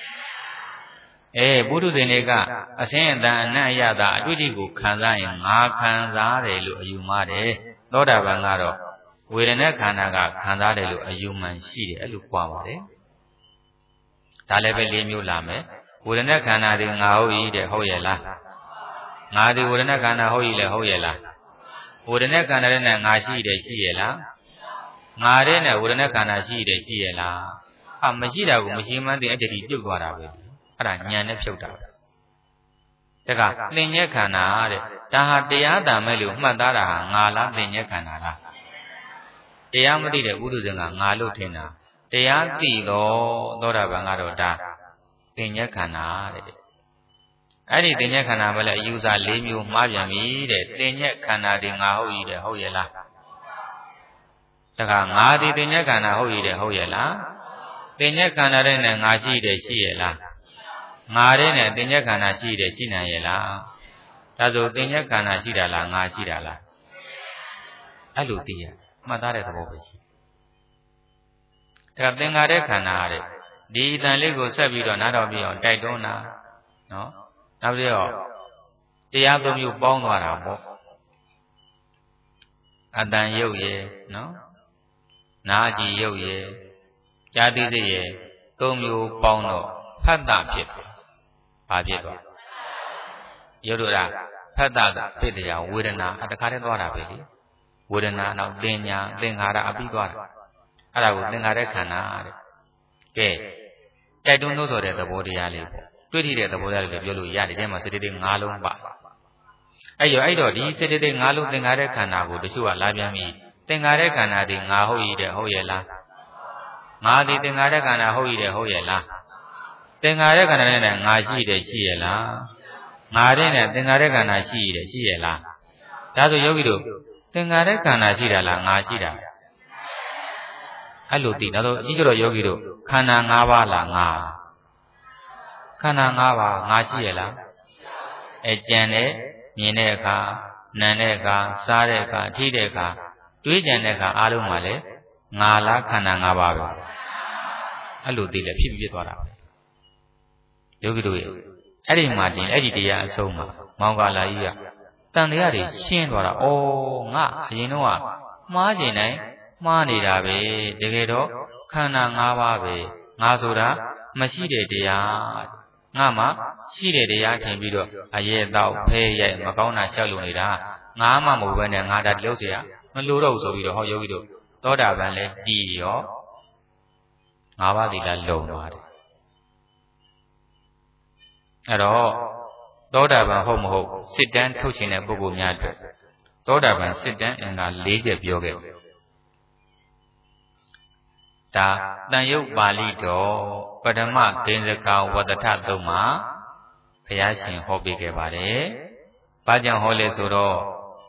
ပုထုဇဉ်တွေကအစင်းအတန်အနတ်အရတာအတွေ့အထိကိုခံစားရင်ငါခံစားတယ်လို့အယူမှားတယ်သောတာပန်ကတော့ဝေဒနာခန္ဓာကခံစားတယ်လို့အယူမှန်ရှိတယ်အဲ့လိုကြွားပါတယ်ဒါလည်းပဲ၄မျိုးလာမယ်ဝေဒနာခန္ဓာဒီငါဟုတ်၏တဲ့ဟုတ်ရဲ့လားငါဒီဝေဒနာခန္ဓာဟုတ်၏လေဟုတ်ရဲ့လားဝေဒနာခန္ဓာနဲ့ငါရှိတယ်ရှိရဲ့လားငါတဲ့နဲ့ဝေဒနာခန္ဓာရှိတယ်ရှိရဲ့လားမရှိတာကိုမရှိမှန်းသိအဲ့ဒီပြုတ်သွားတာပဲအဲ့ဒါဉာဏ်နဲ့ဖြုတ်တာပဲဒါကသင်္ညက်ခန္ဓာတဲ့ဒါဟာတရားတန်မဲ့လို့မှတ်သားတာဟာငါလားသင်္ညက်ခန္ဓာလားတရားမသိတဲ့ပုထုဇဉ်ကငါလို့ထင်တာတရားသိတော့သောတာပန်ကတော့ဒါသင်္ညက်ခန္ဓာတဲ့အဲ့ဒီသင်္ညက်ခန္ဓာပဲလေအယူဆ၄မျိုးမှားပြန်ပြီတဲ့သင်္ညက်ခန္ဓာဒီငါဟုတ်၏တဲ့ဟုတ်ရဲ့လားဒါကငါဒီသင်္ညက်ခန္ဓာဟုတ်၏တဲ့ဟုတ်ရဲ့လားသင်္ညက်ခန္ဓာတဲ့နဲ့ငါရှိတယ်ရှိရဲ့လားငါတဲ့နဲ့သင်္ညက်ခန္ဓာရှိတယ်ရှိနိုင်ရဲ့လားဒါဆိုသင်္ညက်ခန္ဓာရှိတာလားငါရှိတာလားအဲ့လိုသိရမှတ်သားတဲ့သဘောပဲရှိဒါသင်္ခါရခန္ဓာတဲ့ဒီအတန်လေးကိုဆက်ပြီးတော့နားတော်ပြအောင်တိုက်တွန်းတာနော်နောက်ပြီးတော့တရားသုံးမျိုးပေါင်းသွားတာပေါ့အတန်ရုပ်ရဲ့နော်နာကြည်ရုပ်ရဲ့ကြာတိစိတ်ရဲ့သုံးမျိုးပေါင်းတော့ဖတ်တာဖြစ်တယ်ဘာဖြစ်သွားရုပ်တို့ကဖတ်တာဖြစ်တရားဝေဒနာတခါတည်းသွားတာပဲလေဝေဒနာနောက်တင်ညာသင်္ခါရအပြီးသွားတာအဲ့ဒါကိုသင်္ခါရခန္ဓာတဲ့ကဲတိုက်တွန်းလို့ဆိုတဲ့သဘောတရားလေးပေါ့တွေ့ထိတဲ့သဘောတရားလေးပြောလို့ရတယ်ဒီမှာစေတသိက်၅လုံးပါအဲ့တော့ဒီစေတသိက်၅လုံးသင်္ခါရခန္ဓာကိုတချို့ကလာပြန်ပြီးသင်္ခါရခန္ဓာဒီငါဟုတ်၏တဲ့ဟုတ်ရဲ့လားငါဒီသင်္ခါရခန္ဓာဟုတ်၏တဲ့ဟုတ်ရဲ့လားသင်္ခါရခန္ဓာနဲ့ငါရှိတယ်ရှိရဲ့လားငါတဲ့နဲ့သင်္ခါရခန္ဓာရှိတယ်ရှိရဲ့လားဒါဆိုယောဂီတို့သင်္ခါရခန္ဓာရှိတာလားငါရှိတာအဲ့လိုသိတော့အကြီးကျယ်ယောဂီတို့ခန္ဓာ၅ပါးလားငါခန္ဓာ၅ပါးငါရှိရဲ့လားကြံတဲ့မြင်တဲ့အခါနာတဲ့အခါစားတဲ့အခါထိတဲ့အခါတွေးကြံတဲ့အခါအားလုံးမှာလေငါလားခန္ဓာ၅ပါးပဲအဲ့လိုသိလဲဖြစ်ဖြစ်သွားတာပဲယောဂီတို့ရဲ့အဲ့ဒီမှာတင်အဲ့ဒီတရားအဆုံးမှာမောင်ကာလာကြီးကတန်တရားတွေရှင်းသွားတာဩငါအရင်တော့မှားကျင်တိုင်းမှားနေတာပဲတကယ်တော့ခန္ဓာ၅ပါးပဲငါဆိုတာမရှိတဲ့တရားငါမှရှိတဲ့တရားထင်ပြီးတော့အရဲတော့ဖဲရိုက်မကောင်းတာရှောက်လို့နေတာငါမှမဟုတ်ဘဲနဲ့ငါဒါတလို့เสียမလို့တော့ဆိုပြီးတော့ဟောယောဂီတို့သောတာပန်လဲတီးရော၅ပါးသီလလုံသွားတယ်အဲ့တော့သောတာပန်ဟုတ်မဟုတ်စစ်တမ်းထုတ်ခြင်းတဲ့ပုဂ္ဂိုလ်များအတွက်သောတာပန်စစ်တမ်းအင်္ဂါ၄ချက်ပြောခဲ့တယ်ဒါတန်ရုပ်ပါဠိတော်ပထမဂိဉ္စကာဝတ္တထသုံးမှာဘုရားရှင်ဟောပေးခဲ့ပါတယ်။ဘာကြောင့်ဟောလဲဆိုတော့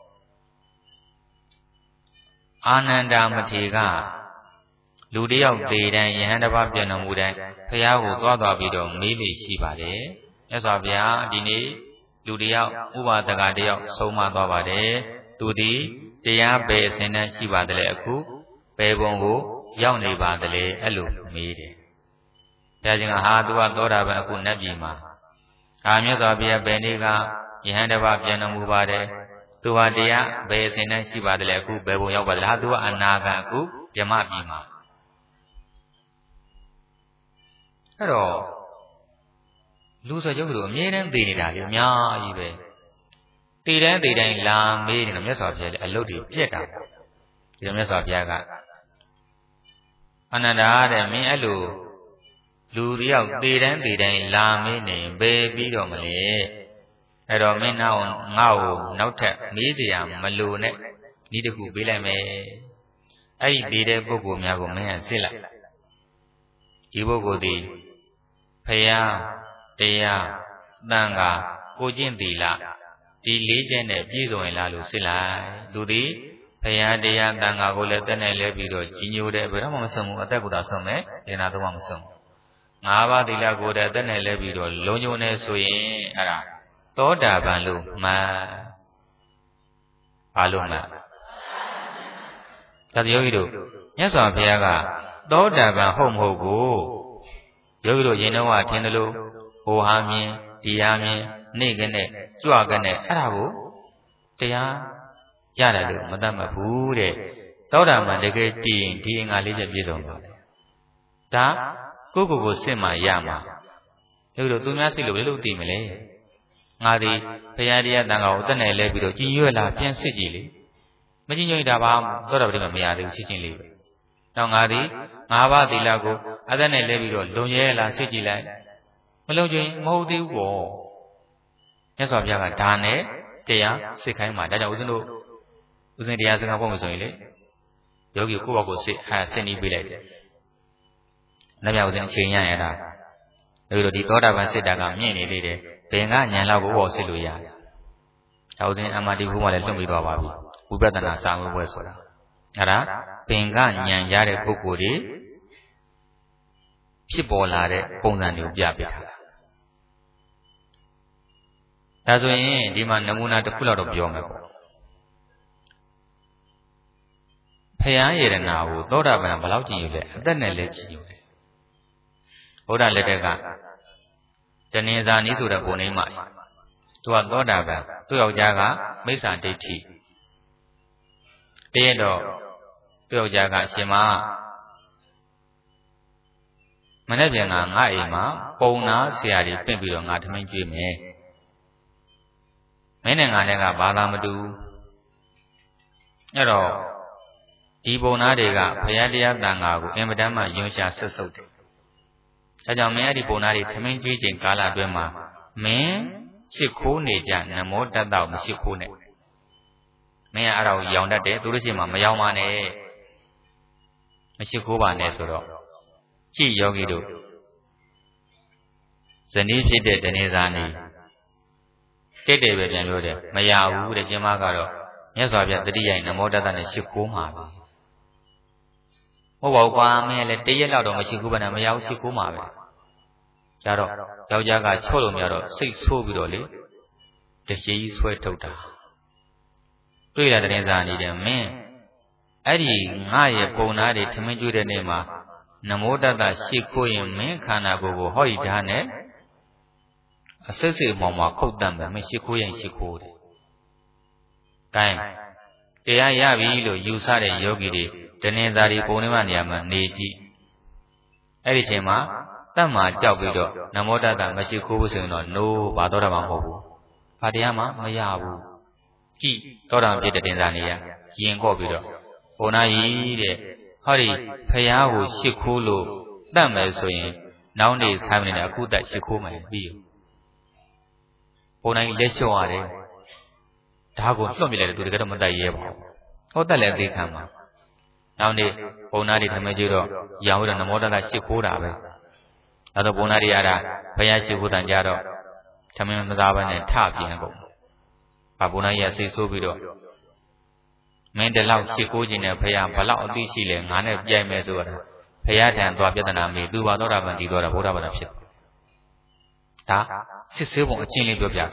အာနန္ဒာမထေရကလူတယောက်သေတိုင်းယဟန်တစ်ပါးပြန်တော်မူတိုင်းဘုရားကိုသွားပြီးတော့မေးလို့ရှိပါတယ်။မြတ်စွာဘုရားဒီနေ့လူတယောက်ဥပါဒကတယောက်ဆုံးမသွားပါတယ်။သူသည်တရားပဲအစဉ်တန်းရှိပါတယ်အခုပေပုံကိုရောက်နေပါသလဲအဲ့လိုမေးတယ်ဘုရားရှင်ကဟာသူကသောတာပန်အခုနတ်ပြည်မှာမြတ်စွာဘုရားဘယ်နေ့ကယဟန်တစ်ပါးပြန်တော်မူပါတယ်သူဟာတရားဘယ်အစဉ်နဲ့ရှိပါသလဲအခုဘယ်ပုံရောက်ပါသလဲသူကအနာဂတ်အခုဗြဟ္မပြည်မှာအဲ့တော့လူဆိုရုပ်တို့အမြဲတမ်းသိနေတာလေအများကြီးပဲတည်တိုင်းလာမေးနေတော့မြတ်စွာဘုရားလည်းအလုတ်တွေပြက်တာဒီမြတ်စွာဘုရားကအနန္တာတဲ့မင်းအဲ့လိုလူတယောက်တည်တိုင်းလာမေးနေဘယ်ပြီးတော့မလဲအဲ့တော့မင်းငါ့ကိုနောက်ထပ်မေးတရားမလိုနဲ့ဒီတခုပေးလိုက်မယ်အဲ့ဒီတည်တဲ့ပုဂ္ဂိုလ်များကိုမင်းကစစ်လိုက်ဒီပုဂ္ဂိုလ်ဒီဖယားတရားတန်ခါကိုကျင့်သီလဒီ၄ချက်နဲ့ပြည့်စုံရင်လားလို့စစ်လိုက်သူသည်ဖယားတရားတန်ခါကိုလည်းတက်နိုင်လဲပြီးတော့ကြီးညိုတယ်ဘယ်တော့မှမဆုံးဘူးအသက်ကိုသာဆုံးမယ်ဒေနာတော့မှမဆုံး၅ပါးသီလကိုလည်းတက်နိုင်လဲပြီးတော့လုံးကျုံနေဆိုရင်အဲ့ဒါသောတာပန်လို့မှန်ဘာလို့မှန်ဒါယောဂီတို့မြတ်စွာဘုရားကသောတာပန်ဟုတ်မဟုတ်ကိုယောဂီတို့ရင်တော့ထင်တယ်လို့ဟိုဟာမြင်ဒီဟာမြင်နေကနဲ့ကြွကနဲ့အဲ့ဒါကိုတရားရတယ်လို့မတတ်မှတ်ဘူးတဲ့သောတာပန်တကယ်တည်ရင်ဒီအင်္ဂါ၄ချက်ပြည့်စုံပါလေဒါကိုစစ်မှရမှာယောဂီတို့သူများစိတ်လို့ဘယ်လိုတည်မလဲငါဒီဘုရားတရားတန်ခါကိုတက်နေလဲပြီးတော့ကြီးညွတ်လာပြန်စစ်ကြည့်လေမကြီးညွတ်တာဘာသောတာပတိမရသေးဘူးချင်းချင်းလေးပဲတော့ငါဒီ၅ပါးသီလကိုအသက်နဲ့လဲပြီးတော့လုံရဲလာစစ်ကြည့်လိုက်မလုံကျင်မဟုတ်သေးဘူးပေါ့မြတ်စွာဘုရားကဒါနဲ့တရားစစ်ခိုင်းမှာဒါကြောင့်ဦးဇင်းတို့ဦးဇင်းတရားစကားပေါ့မဆိုရင်လေယောဂီကိုယ့်ဘောက်ကိုစစ်နီးပေးလိုက်တယ်နောက်ပြဦးဇင်းအချိန်ရရင်အဲ့ဒါဒါတို့ဒီသောတာပန်စစ်တာကမြင့်နေသေးတယ်ဘယ်ကဉာဏ်လောက်ကိုဘောစစ်လို့ရတယ်ဒါဦးဇင်းအမတိဘုမှလည်းလွတ်ပြီးသွားပါပြီဝိပဿနာစာမေးပွဲဆိုတာအဲ့ဒါပင်ကဉာဏ်ရတဲ့ပုဂ္ဂိုလ်တွေဖြစ်ပေါ်လာတဲ့ပုံစံတွေကိုပြပေးထားတာဒါဆိုရင်ဒီမှာနမူနာတစ်ခုလောက်တော့ပြောမယ်ပေါ့ဖယားရတနာကိုသောတာပန်ဘယ်လောက်ကြည့်ယူလဲအသက်နဲ့လည်းကြည့်ယူတယ်ဘုရားလက်ထက်ကတဏ္ဍာနီးဆိုတဲ့ဘုံနေမှာသူကသောတာပန်သူ့ယောက်ျားကမိစ္ဆာဒိဋ္ဌိတည့်ရတော့သူ့ယောက်ျားကရှင်မမနေ့ပြန်ကငါအိမ်မှာပုံနာဆရာကြီးပြင့်ပြီးတော့ငါထမင်းကျွေးမယ်မင်းနဲ့ငါနဲ့ကဘာသာမတူအဲ့တော့ဒီပုံနာတွေကဘုရားတရားတန်ခါကိုအင်မတန်မှယွန်းရှာဆွတ်ဆုပ်တယ်ဒါကြောင့်မင်းအဲ့ဒီပုံနာတွေထမင်းကျွေးချိန်ကာလအတွင်းမှာမင်းရှ िख ိုးနေကြနမောတတ္တကိုမရှိခိုးနဲ့မင်းကအဲ့ဒါကိုရောင်တတ်တယ်သူတို့ရှိမှမရောင်ပါနဲ့မရှိခိုးပါနဲ့ဆိုတော့ကြည့်ယောဂီတို့ဇနီးဖြစ်တဲ့တဏှာနေတက်တယ်ပဲပြန်ပြောတယ်မရဘူးတဲ့ကျမကတော့မြတ်စွာဘုရားတတိယနမောတတ္တနဲ့ရှ िख ိုးမှာပဲဟုတ်ပါဘူးကွာမင်းလည်းတရက်လောက်တော့မရှိခိုးပါနဲ့မရဘူးရှ िख ိုးမှာပဲကြတော့ယောက်ျားကချော့လို့မရတော့စိတ်ဆိုးပြီးတော့လေတရှိကြီးဆွဲထုတ်တာတွေ့လာတဲ့စားနေတယ်မင်းအဲ့ဒီငါရဲ့ပုံနာတွေထမင်းကျွေးတဲ့နေ့မှာနမောတတ္တရှ िख ိုးရင်မင်းခန္ဓာကိုယ်ကိုဟောဒီဓာတ်နဲ့အစစ်စစ်မောင်မှာခုတ်တတ်မယ်မင်းရှ िख ိုးရင်ရှ िख ိုးတယ်။ဒါတရားရပြီလို့ယူဆတဲ့ယောဂီတွေတဏှာတွေပုံနေမှနေရာမှာနေကြည့်အဲ့ဒီချိန်မှာတတ်မှာကြောက်ပြီးတော့နမောတတ္တမရှိခိုးဘူးဆိုရင်တော့ no ဘာတော့တာမှမဟုတ်ဘူး။ဘာတရားမှမရဘူး။ကြည့်သောတာပန်ဖြစ်တဲ့တင်စားနေရရင်ကော့ပြီးတော့ဘုံနာကြီးတဲ့ဟောဒီဖယားကိုရှ िख ိုးလို့တတ်မယ်ဆိုရင်နောက်နေ့ဆိုင်မနေနဲ့အခုတတ်ရှ िख ိုးမယ်ပြီးဘုံနာကြီးလက်လျှော့ရတယ်ဒါကိုလွှတ်ပြလိုက်တယ်သူတကယ်တော့မတတ်ရဲပါဘူး။ဟောတတ်လည်းသိခံမှာနောက်နေ့ဘုံနာတွေထမကြည့်တော့ရောင်ပြီးတော့နမောတတ္တရှ िख ိုးတာပဲနောက်တော့ဘုံနာတွေအားဒါဘုရားရှ िख ိုးတန်ကြတော့ထမင်းမသားဘဲနဲ့ထပြန်ကုန်ဘုံနာကြီးကစိတ်ဆိုးပြီးတော့မင်းတလောက်ရှ िख ိုးခြင်းနဲ့ဘုရားဘလောက်အသိရှိလဲငါနဲ့ပြိုင်မယ်ဆိုတော့ဘုရားထံသွားပြဿနာမေးသူပါသောတာပန်တည်တော်တာဗုဒ္ဓဘာသာဖြစ်ဒါစစ်ဆေးပုံအကျဉ်းလေးပြောပြတာ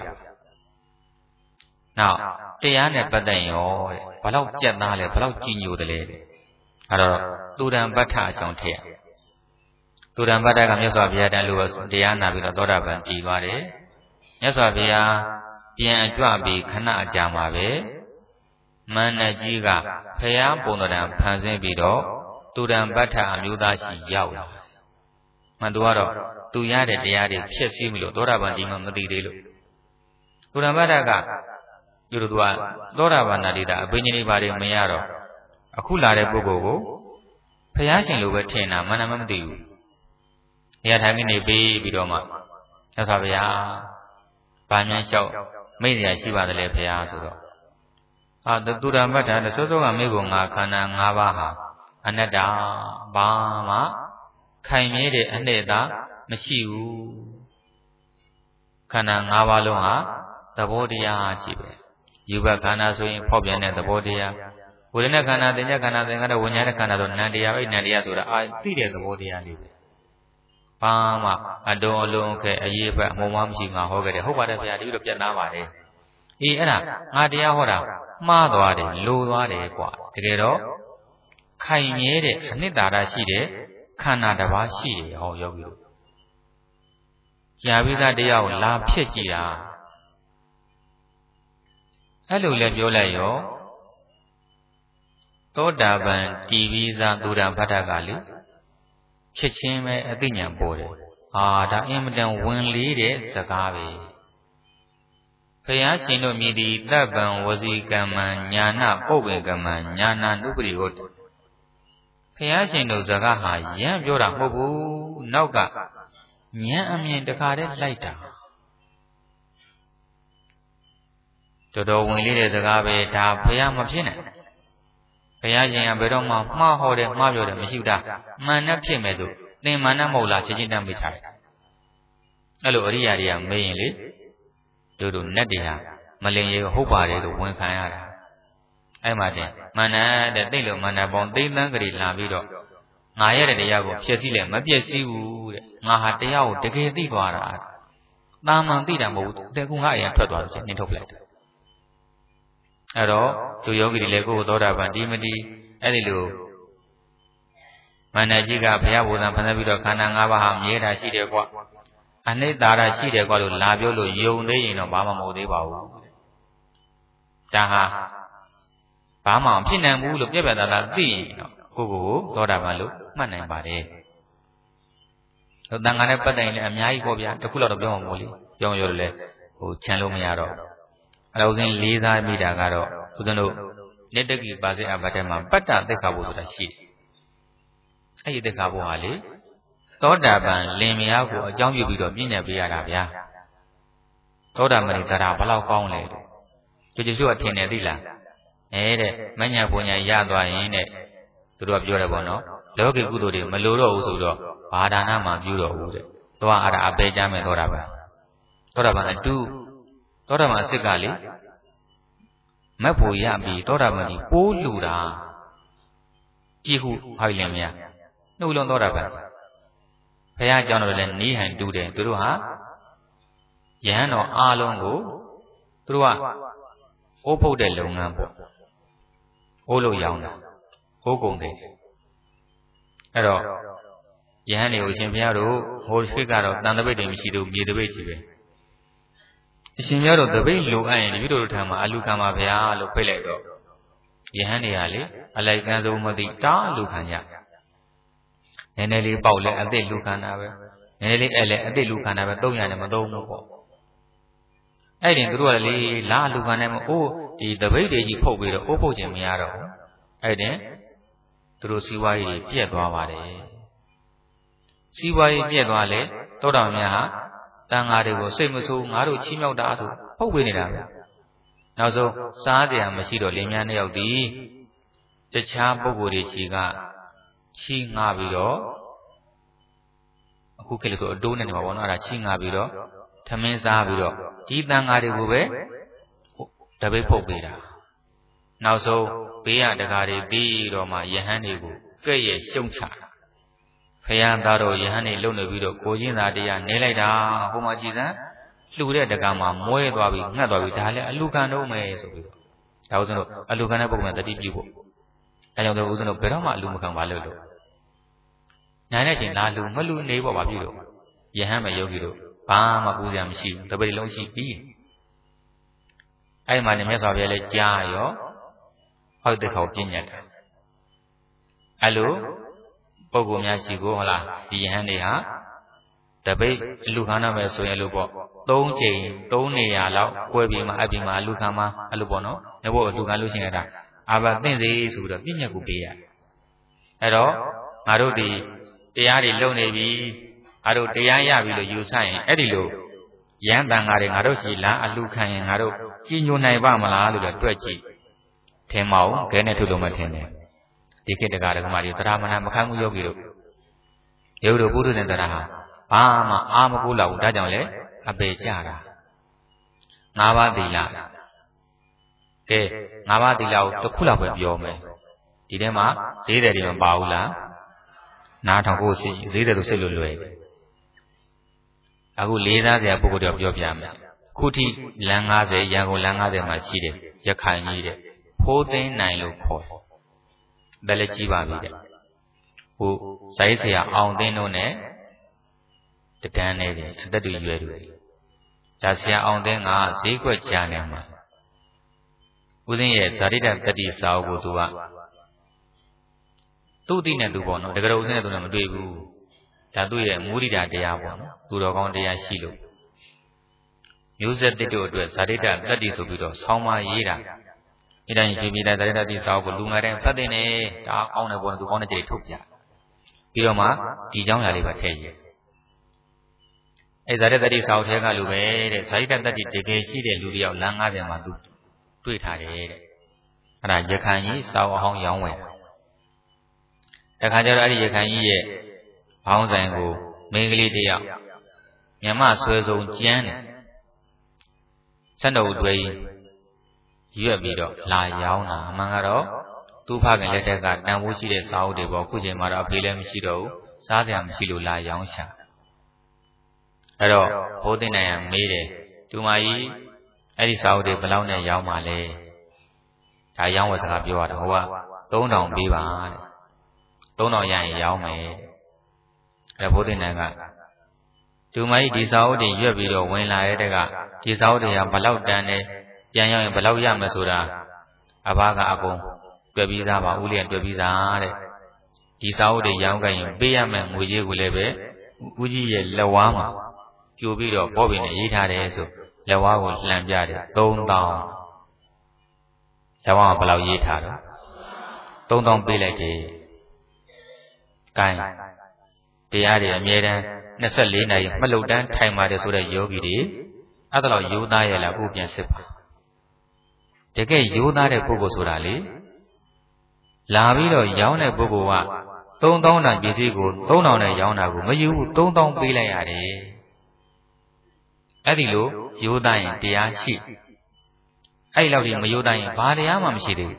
နောက်တရားနဲ့ပတ်သက်ရောတဲ့ဘလောက်ကြက်သားလဲဘလောက်ကြည်ညိုတယ်လဲသူရံပဋ္ဌအကြောင်းထည့်ရသူရံပဋ္ဌကမြတ်စွာဘုရားတန်လို့တရားနာပြီးတော့သောတာပန်တည်သွားတယ်မြတ်စွာဘုရားပြန်အကြွပြီးခဏအကြာမှာပဲမန္တကြီးကဖယားပုံတော်ဖန်ဆင်းပြီးတော့သူရံပဋ္ဌအမျိုးသားရှိရောက်လာမှန်သူကတော့သူရတဲ့တရားတွေဖြစ်စည်းပြီလို့သောတာပန်ဒီမှာမသိသေးလို့သူရံပဋ္ဌကယူလို့သူကသောတာပန်နာတိတာအဘိညာဉ်ဘာတွေမရတော့အခုလာတဲ့ပုဂ္ဂိုလ်ကိုဖယားရှင်လိုပဲထင်တာမနာမသိဘူးနေရာထိုင်နေပြီးတော့မှမြတ်စွာဘုရားဘာများလျှောက်မိတ်เสียရှိပါတယ်လေဖယားဆိုတော့သူရံပဋ္ဌာစောစောကမိကိုငါခန္ဓာ၅ပါးဟာအနတ္တဘာမှခိုင်မြဲတဲ့အနှစ်သာမရှိဘူးခန္ဓာ၅ပါးလုံးဟာသဘောတရားကြီးပဲယူဘခန္ဓာဆိုရင်ဖောက်ပြန်တဲ့သဘောတရားဝေဒနာခန္ဓာသင်္ညခန္ဓာသင်္ခါရဝိညာဉ်ခန္ဓာဆိုနံတရားပဲနံတရားဆိုတာသိတဲ့သဘောတရားလေးပဲဘာမှအတုံးအလုံးခဲအရေးပဲအမှုမရှိငါဟောခဲ့တယ်ဟုတ်ပါတယ်ဗျာဒီလိုပြတ်သားပါတယ်အေးအဲ့ဒါငါတရားဟောတာမှားသွားတယ်လိုသွားတယ်ကွာတကယ်တော့ခိုင်မြဲတဲ့အနှစ်သာရရှိတဲ့ခန္ဓာတစ်ပါးရှိတယ်ဟောယောဂီတို့ရာပိသတရားကိုလာဖြစ်ကြည့်တာအဲ့လိုလည်းပြောလိုက်ရောသောတာပန်တီးပြီးစားသူရံပဋ္ဌကလေဖြစ်ချင်းပဲအသိဉာဏ်ပေါ်တယ်ဒါအင်မတန်ဝင်လေးတဲ့စကားပဲဖယားရှင်တို့မြည်သည်တပ်ပံဝစီကမ္မညာနာပုပ္ပေကမ္မညာနာနုပရိဟုတ်ဖယားရှင်တို့စကားဟာရမ်းပြောတာမဟုတ်ဘူးနောက်ကဉာဏ်အမြင်တခါတည်းလိုက်တာတော်တော်ဝင်လေးတဲ့စကားပဲဒါဖယားမဖြစ်နဲ့ဖယားရှင်ကဘယ်တော့မှမှားဟောတယ်မှားပြောတယ်မရှိဘူးဒါမှန်နဲ့ဖြစ်မယ်ဆိုသင်မှန်နဲ့မဟုတ်လားချင်းချင်းတမ်းမိထားတယ်အဲ့လိုအရိယာတွေကမေးရင်လေတို့နတ်တွေဟာမလင်ရေဟုတ်ပါတယ်လို့ဝန်ခံရတာအဲ့မှာတင်မန္တတဲ့သိလို့မန္တပေါင်းသိသန်းကလေးလာပြီးတော့ငါရတဲ့တရားကိုဖြည့်ဆည်းလဲမပြည့်စည်ဘူးတဲ့ငါဟာတရားကိုတကယ်သိသွားတာတာမန်သိတာမဟုတ်ဘူးတဲ့ကူငါအရင်ထွက်သွားလို့နှင်းထုတ်လိုက်တယ်အဲ့တော့သူယောဂီတွေလည်းကိုယ်သောတာပန်ဒီမတီအဲ့ဒီလိုမန္တကြီးကဘုရားဘုရားဖန်ဆင်းပြီးတော့ခန္ဓာ၅ပါးဟာမြဲတာရှိတယ်ကွာအနိစ္စတာရှိတယ်ကွာလို့လာပြောလို့ယုံသေးရင်တော့ဘာမှမဟုတ်သေးပါဘူးဒါဟာဘာမှမဖြစ်နိုင်ဘူးလို့ပြက်ပြက်သားသားသိရင်တော့ကိုသောတာပန်လို့မှတ်နိုင်ပါတယ်တန်ခါနဲ့ပတ်တိုင်လည်းအများကြီးပေါ့ဗျာတခုလောက်တော့ပြောမှာမဟုတ်လေပြောရလို့လေခြံလို့မရတော့အဲ့ဒါဥစဉ်လေးစားမိတာကတော့ဦးဇင်းတို့လက်တက္ကိပါစေအဘတ်ထဲမှာပတ္တသက်ခါဖို့ဆိုတာရှိတယ်အဲ့ဒီသက်ခါဖို့ဟာလေသောတာပန်လင်မယားကိုအကြောင်းပြုပြီးတော့ပြည့်ညတ်ပေးရတာဗျာသောတာပန်တရားဘလောက်ကောင်းလဲကျေကျေစုကထင်တယ်သိလားတဲ့မညာပညာရသွားရင်တဲ့သူတို့ကပြောတယ်ပေါ့နော်လောကီကုသိုလ်တွေမလိုတော့ဘူးဆိုတော့ဘာဒါနမှပြုတော့ဘူးတဲ့သွားအဲ့ဒါအပေကြမယ်သောတာပန်အတူသောတာပန်အစ်စ်ကလေမက်ဖို့ရပြီးသောတာပန်ကြီးပိုးလူတာကြည့်ဟုဟိုက်လင်မရနှုတ်လုံးသောတာပန်ဘုရားအကြောင်းတော်လည်းနီးဟန်တူတယ်သူတို့ဟာယဟန်တော်အားလုံးကိုသူတို့ကအိုးဖုတ်တဲ့လုပ်ငန်းပေါ့အိုးလို့ရောင်းတာဟိုးကုန်တယ်အဲ့တော့ယဟန်တွေကိုအရှင်ဘုရားတို့ဟိုခေတ်ကတော့တန်တပိတ်တွေမရှိတော့မြေတပိတ်ကြီးပဲအရှင်ဘုရားတို့တပိတ်လိုအပ်ရင်ဒီတို့ထံမှာအလူခံပါဗျာလို့ဖိတ်လိုက်တော့ယဟန်တွေကလေအလိုက်ကန်းဆုံးမသိတားလူခံရနည်းနည်းလေးပေါက်လဲအသိလူခံတာပဲနည်းနည်းလေးအဲ့လဲအသိလူခံတာပဲ300နဲ့မသုံးဘူးပေါ့အဲ့ဒီသူတို့ကလေလာလူခံနေမအိုးဒီတပိတ်တွေကြီးဖုတ်ပြီးတော့အိုးဖုတ်ခြင်းမရတော့ဘူးအဲ့ဒီသူတို့စီးပွားရေးပြက်သွားပါတယ်စီးပွားရေးပြက်သွားလေတောတော်များဟာတန်ဃာတွေကိုစိတ်မဆိုးငါတို့ချီးမြှောက်တာဆိုဖုတ်ပေးနေတာပဲနောက်ဆုံးစားကြရမရှိတော့လင်းများနှစ်ယောက်ဒီတခြားပုဂ္ဂိုလ်တွေချီကချီးငှားပြီးတော့အခုခေတ်လို့အတိုးနဲ့နေမှာပေါ့နော်အဲ့ဒါချီးငှားပြီးတော့ထမင်းစားပြီးတော့ဒီတန်ဃာတွေကိုပဲတပိတ်ဖုတ်ပေးတာနောက်ဆုံးဘေးရတကားတွေပြီးတော့မှယဟန်တွေကိုကဲ့ရဲ့ရှုံချတာဖယားသားတော်ယဟန်တွေလုံနေပြီးတော့ကိုချင်းသာတရားနေလိုက်တာဟိုမှာကြည်စမ်းလှူတဲ့တကားမှာမွဲသွားပြီးငှက်သွားပြီးဒါလည်းအလူခံတော့မယ်ဆိုပြီးတော့ဒါဥစဉ်တို့အလူခံတဲ့ပုံမှန်တတိပြုဖို့ဒါကြောင့်တို့ဦးဇင်းတို့ဘယ်တော့မှအလူမခံပါလို့နိုင်တဲ့ချိန်လာလူမလူနေပေါ့ဗာပြီလို့ယဟန်မဲ့ယောဂီတို့ဘာမှပူစရာမရှိဘူးတပည့်လုံးရှိပြီးအဲ့မှာနေမြတ်စွာဘုရားလည်းကြားရောဟုတ်တဲ့ခေါ်ပြညတ်တာအဲ့လိုပုဂ္ဂိုလ်များရှိကိုဟုတ်လားဒီယဟန်တွေဟာတပိတ်လူခန္ဓာပဲဆိုရင်လို့ပေါ့3ကြိမ်3နေရာလောက်ကွဲပြီးမှအပြင်မှာလူခန္ဓာအဲ့လိုပေါ့နော်နေဖို့လူခန္ဓာလို့ရှိနေတာအာဘသင့်စေဆိုပြီးတော့ပြညတ်ကိုပေးရအဲ့တော့ငါတို့ဒီတရားတွေလုံနေပြီငါတို့တရားရပြီလို့ယူဆရင်အဲ့ဒီလိုရဟန်းတန်ဃာတွေငါတို့ရှိလားအလူခံရင်ငါတို့ကြည်ညိုနိုင်ပါမလားလို့တော့တွက်ကြည့်ထင်မအောင်ခဲနဲ့ထုလို့မထင်နဲ့ဒီခေတ်တကာဓမ္မတွေတရားမနာမခံမှုယောဂီတို့ယောဂီတို့ပုထုဇဉ်တရားဟာဘာမှအာမကိုးလောက်ဘူးဒါကြောင့်လေအပေကြတာ၅ပါးသီလကဲ၅ပါးသီလကိုတစ်ခုလောက်ပဲပြောမယ်ဒီထဲမှာဈေးတယ်တွေမပါဘူးလားနားထောင်ဖို့ရှိဈေးတယ်လို့စိတ်လို့လွယ်အခုလေးစားစရာပုဂ္ဂိုလ်တော့ပြောပြမယ်ခုထိလမ်း90ရန်ကုန်လမ်း90မှာရှိတယ်ရခိုင်ကြီးတဲ့ဖိုးသိန်းနိုင်လို့ခေါ်တယ်လည်းကြီးပါပြီတဲ့ဟိုဇိုင်းဆရာအောင်သိန်းတို့နဲ့တကန်းနေတယ်အသက်တွေရွယ်တွေဒါဆရာအောင်သိန်းကဈေးကွက်ကြားနေမှာဦးစင်းရဲ့ဇာတိတတတိစာအုပ်ကိုသူကသူ့အသိနဲ့သူပေါ့နော်တကယ်တော့ဦးစင်းနဲ့သူနဲ့မတွေ့ဘူးဒါသူ့ရဲ့မူရိတာတရားပေါ့နော်သူတော်ကောင်းတရားရှိလို့မျိုးဆက်တစ်တို့အတွက်ဇာတိတတတိဆိုပြီးတော့ဆောင်းပါရေးတာအဲ့ဒါကြီးပြည်ပြည်ဇာတိတတတိစာအုပ်ကိုလူငယ်တိုင်းဖတ်တဲ့နဲ့ဒါကောင်းတယ်ပေါ့နော်သူကောင်းတဲ့ကြိတ်ထုတ်ပြပြီးတော့မှဒီเจ้าရာလေးပါထည့်ရအဲ့ဇာတိတတ္တိစာအုပ်ထဲကလူပဲတဲ့ဇာတိတတ္တိတကယ်ရှိတဲ့လူတယောက်လမ်း90မှာသူတွေ့ထားတယ်တဲ့အဲ့ဒါရခိုင်ကြီးစာအုပ်ဟောင်းရောင်းဝယ်တခါကျတော့အဲ့ဒီရခိုင်ကြီးရဲ့ဘောင်းဆိုင်ကိုမိန်းကလေးတယောက်မြမဆွဲစုံကျန်းတယ်ဆက်တော်တွဲရွက်ပြီးတော့လာရောင်းတာအမှန်ကတော့သူ့ဖခင်လက်ထက်ကတန်ဖိုးရှိတဲ့စာအုပ်တွေပေါ့ခုချိန်မှာတော့အဖေလည်းမရှိတော့ဘူးစားစရာမရှိလို့လာရောင်းရှာအဲ့တော့ဘိုးသိန်းနိုင်ကမေးတယ်သူမကြီးအဲ့ဒီစာအုပ်တွေဘယ်လောက်နဲ့ရောင်းပါလဲဒါရောင်းဝယ်စကားပြောရတာဟိုက3000ပေးပါတဲ့3000ရရင်ရောင်းမယ်အဲ့ဘိုးသိန်းနိုင်ကသူမကြီးဒီစာအုပ်တွေရွက်ပြီးတော့ဝင်လာတဲ့တက်ကဒီစာအုပ်တွေကဘယ်လောက်တန်းနေပြန်ရောက်ရင်ဘယ်လောက်ရမယ်ဆိုတာအဘကအကုန်တွေ့ပြီးသားပါဦးလေးကတွေ့ပြီးသားတဲ့ဒီစာအုပ်တွေရောင်းကြရင်ပေးရမယ်ငွေကြေးကိုလည်းပဲဦးကြီးရဲ့လက်ဝါးမှာကျိုးပြီးတော့ဘောပင်နဲ့ရေးထားတယ်ဆိုလက်ဝါးကိုလှန်ပြတယ်3000လက်ဝါးကဘယ်လောက်ရေးထားတော့3000ပေးလိုက်တယ်။ကိုင်းတရားတွေအမြဲတမ်း24နာရီမလှုပ်တန်းထိုင်ပါတယ်ဆိုတဲ့ယောဂီတွေအဲ့ဒါတော့ရိုးသားရဲ့လားကိုပြန်စစ်ပါတကယ်ရိုးသားတဲ့ပုဂ္ဂိုလ်ဆိုတာလေလာပြီးတော့ရောင်းတဲ့ပုဂ္ဂိုလ်က3000တန်ပစ္စည်းကို3000နဲ့ရောင်းတာကိုမယူဘူး3000ပေးလိုက်ရတယ်အဲ့ဒီလိုရိုးသားရင်တရားရှိအဲ့လောက်ဒီမရိုးသားရင်ဘာတရားမှမရှိသေးဘူး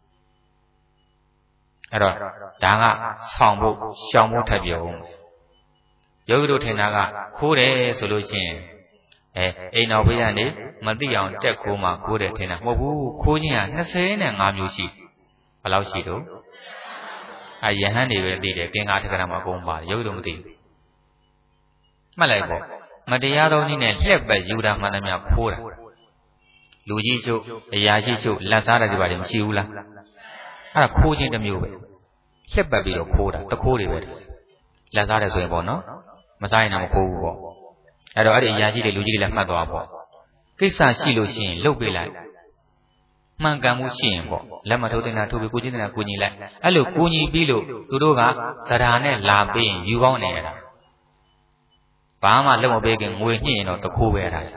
အဲ့တော့ဒါကဆောင်ဖို့ရှောင်ဖို့ထပ်ပြောဦးယောဂီတို့ထင်တာကခိုးတယ်ဆိုလို့ရှိရင်အိမ်တော်ဖေးကနေမသိအောင်တက်ခိုးမှခိုးတယ်ထင်တာမဟုတ်ဘူးခိုးခြင်းက25မျိုးရှိဘယ်လောက်ရှိတော့ယဟန်တွေပဲသိတယ်သင်္ဃာထက္ကရာမှာအကုန်ပါတယ်ယောဂီတို့မသိဘူးမှတ်လိုက်ပေါ့မတရားသောနည်းနဲ့လှက်ပဲယူတာမှန်တယ်များဖိုးတာလူကြီးချုပ်အရာရှိချုပ်လက်စားတယ်ဒီပါတယ်မရှိဘူးလားအဲ့ဒါခိုးခြင်းတစ်မျိုးပဲလှက်ပတ်ပြီးတော့ခိုးတာတခိုးတွေပဲလက်စားတယ်ဆိုရင်ပေါ့နော်မစားရင်တော့မခိုးဘူးပေါ့အဲ့တော့အဲ့ဒီအရာကြီးတွေလူကြီးတွေလည်းမှတ်သွားပေါ့ကိစ္စရှိလို့ရှိရင်လှုပ်ပေးလိုက်မှန်ကန်မှုရှိရင်ပေါ့လက်မထိုးတင်တာထိုးပြီးကိုကြီးတင်တာကိုကြီးလိုက်အဲ့လိုကိုကြီးပြီးလို့သူတို့ကသဒ္ဓါနဲ့လာပေးရင်ယူကောင်းနေရတာဘာမှလက်မပေးခင်ငွေညှိရင်တော့တခိုးပဲအဲ့ဒါ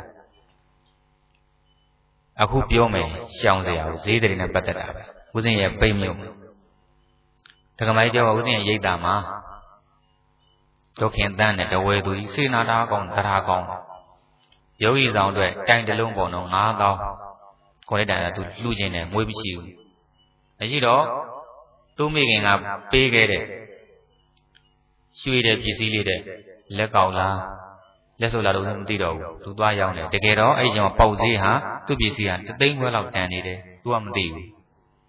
အခုပြောမယ်ရှောင်းစရာကိုဈေးတွေနဲ့ပတ်သက်တာပဲဦးစင်းရဲ့ပိတ်မြုပ်ဒကမိုင်းကျော်ဦးစင်းရဲ့ရိတ်တာမှာဒုက္ခင်တန်းနဲ့တဝဲသူကြီးစေနာတာကောင်းတရားကောင်းယောဂီဆောင်အတွက်တိုင်တလုံးပေါ်တော့9000ကိုလိုက်တာသူလှူခြင်းနဲ့ငွေမရှိဘူးမရှိတော့သူ့မိခင်ကပေးခဲ့တဲ့ရွှေတဲ့ပစ္စည်းလေးတဲ့လက်ကောက်လားလက်စုပ်လားတော့မသိတော့ဘူးသူသွားရောက်တယ်တကယ်တော့အဲ့ဒီကျမှပေါက်ဈေးဟာသူ့ပစ္စည်းဟာ3သိန်းခွဲလောက်တန်နေတယ်သူကမသိဘူး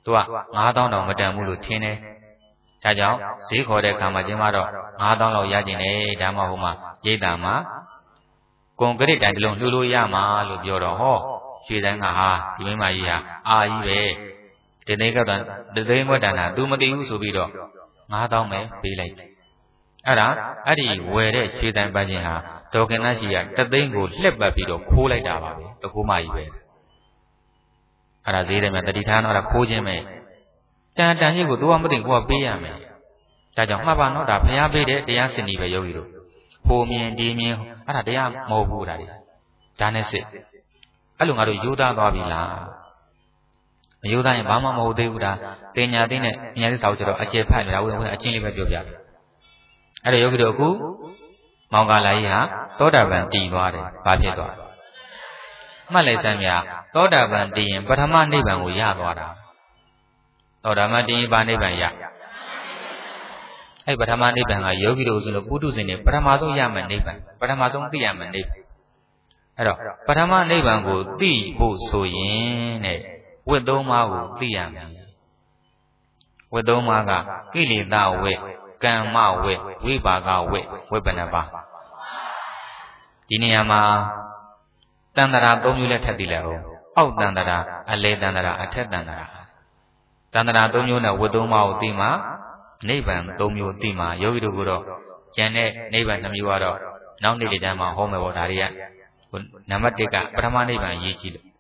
သူက9000တောင်မတန်ဘူးလို့ထင်တယ်ဒါကြောင့်ဈေးခေါ်တဲ့အခါမှာကျမတော့9000လောက်ရကျင်တယ်ဒါမှဟိုမှာရိတ်တာမှာကွန်ကရစ်တိုင်တစ်လုံးလှူလို့ရမှာလို့ပြောတော့ဟောရွှေတိုင်းကဟာဒီမိမကြီးဟာအာကြီးပဲဒီသိန်းကတန်ဒီသိန်းခွက်တန်တာ तू မသိဘူးဆိုပြီးတော့9000ပဲပေးလိုက်တယ်အဲ့ဒီဝယ်တဲ့ရွှေတိုင်းပန်းချင်းဟာဒေါခင်သားရှိကတသိန်းကိုလှက်ပတ်ပြီးတော့ခိုးလိုက်တာပါပဲတခိုးမကြီးပဲအဲ့ဒါဈေးတယ်မြတတိထားတော့ခိုးခြင်းပဲတန်ကြီးကို तू ကမသိကိုကပေးရမယ်ဒါကြောင့်မှတ်ပါနော်ဒါဘုရားပေးတဲ့တရားစင်ကြီးပဲယောဂီတို့ဟိုမြင်ဒီမြင်အဲ့ဒါတရားမဟုတ်ဘူးဒါနဲ့စစ်အဲ့လိုငါတို့ယူသားသွားပြီလားမယူသားရင်ဘာမှမဟုတ်သေးဘူးဒါတင်ညာသိနဲ့ဉာဏ်သစ္စာကိုကျတော့အခြေဖတ်နေတာဝင်အချင်းလေးပဲပြောပြတယ်အဲ့ဒါယောဂီတို့အခုမောင်ကာလာကြီးဟာသောတာပန်တည်သွားတယ်ဘာဖြစ်သွားမှတ်လိုက်စမ်းမြသောတာပန်တည်ရင်ပထမနိဗ္ဗာန်ကိုရသွားတာသောတာပန်တည်ရင်ဘာနိဗ္ဗာန်ရအဲ့ပထမနိဗ္ဗာန်ကယောဂီတို့ဆိုလို့ပုထုဇဉ်တွေပထမဆုံးရမယ်နိဗ္ဗာန်ပထမဆုံးသိရမယ်နိဗ္ဗာန်အဲ့တော့ပထမနိဗ္ဗာန်ကိုသိဖို့ဆိုရင်တဲ့ဝိသုံးပါးကိုသိရမယ်ဝိသုံးပါးကကိလေသာဝိကမ္မဝိဝိပါကဝိဝိပနပါဒီနေရာမှာတန်တရာ၃မျိုးနဲ့ထပ်သိလိုက်အောင်အောက်တန်တရာအလယ်တန်တရာအထက်တန်တရာတန်တရာ၃မျိုးနဲ့ဝိသုံးပါးကိုသိမှနိဗ္ဗာန်၃မျိုးသိမှယောဂီတို့ကတော့ကျန်တဲ့နိဗ္ဗာန်2မျိုးကတော့နောက်နေ့လေးတန်းမှာဟောမယ်ပေါ့ဒါတွေကနံပါတ်1ကပထမနိဗ္ဗာန်ရေးကြည့်လို့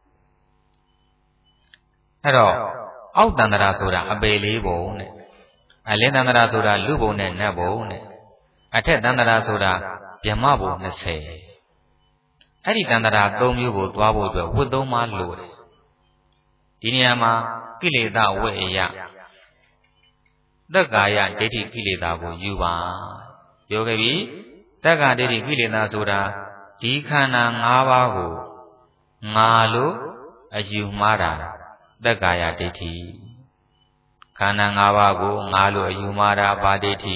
အဲ့တော့အောက်တန်တရာဆိုတာအပေလေးပုံနဲ့အလင်းတန်တရာဆိုတာလူပုံနဲ့နတ်ပုံနဲ့အထက်တန်တရာဆိုတာဗြဟ္မပုံ20အဲ့ဒီတန်တရာ၃မျိုးကိုသွားဖို့အတွက်ဝိသုံးပါးလိုတယ်ဒီနေရာမှာကိလေသာဝိအယတက္ကာယဒိဋ္ဌိကိလေသာကိုယူပါပြောခဲ့ပြီတက္ကာဒိဋ္ဌိကိလေသာဆိုတာဒီခန္ဓာ၅ပါးကိုငါလို့အယူမှားတာတက္ကာယဒိဋ္ဌိခန္ဓာ၅ပါးကိုငါလို့အယူမှားတာဘာဒိဋ္ဌိ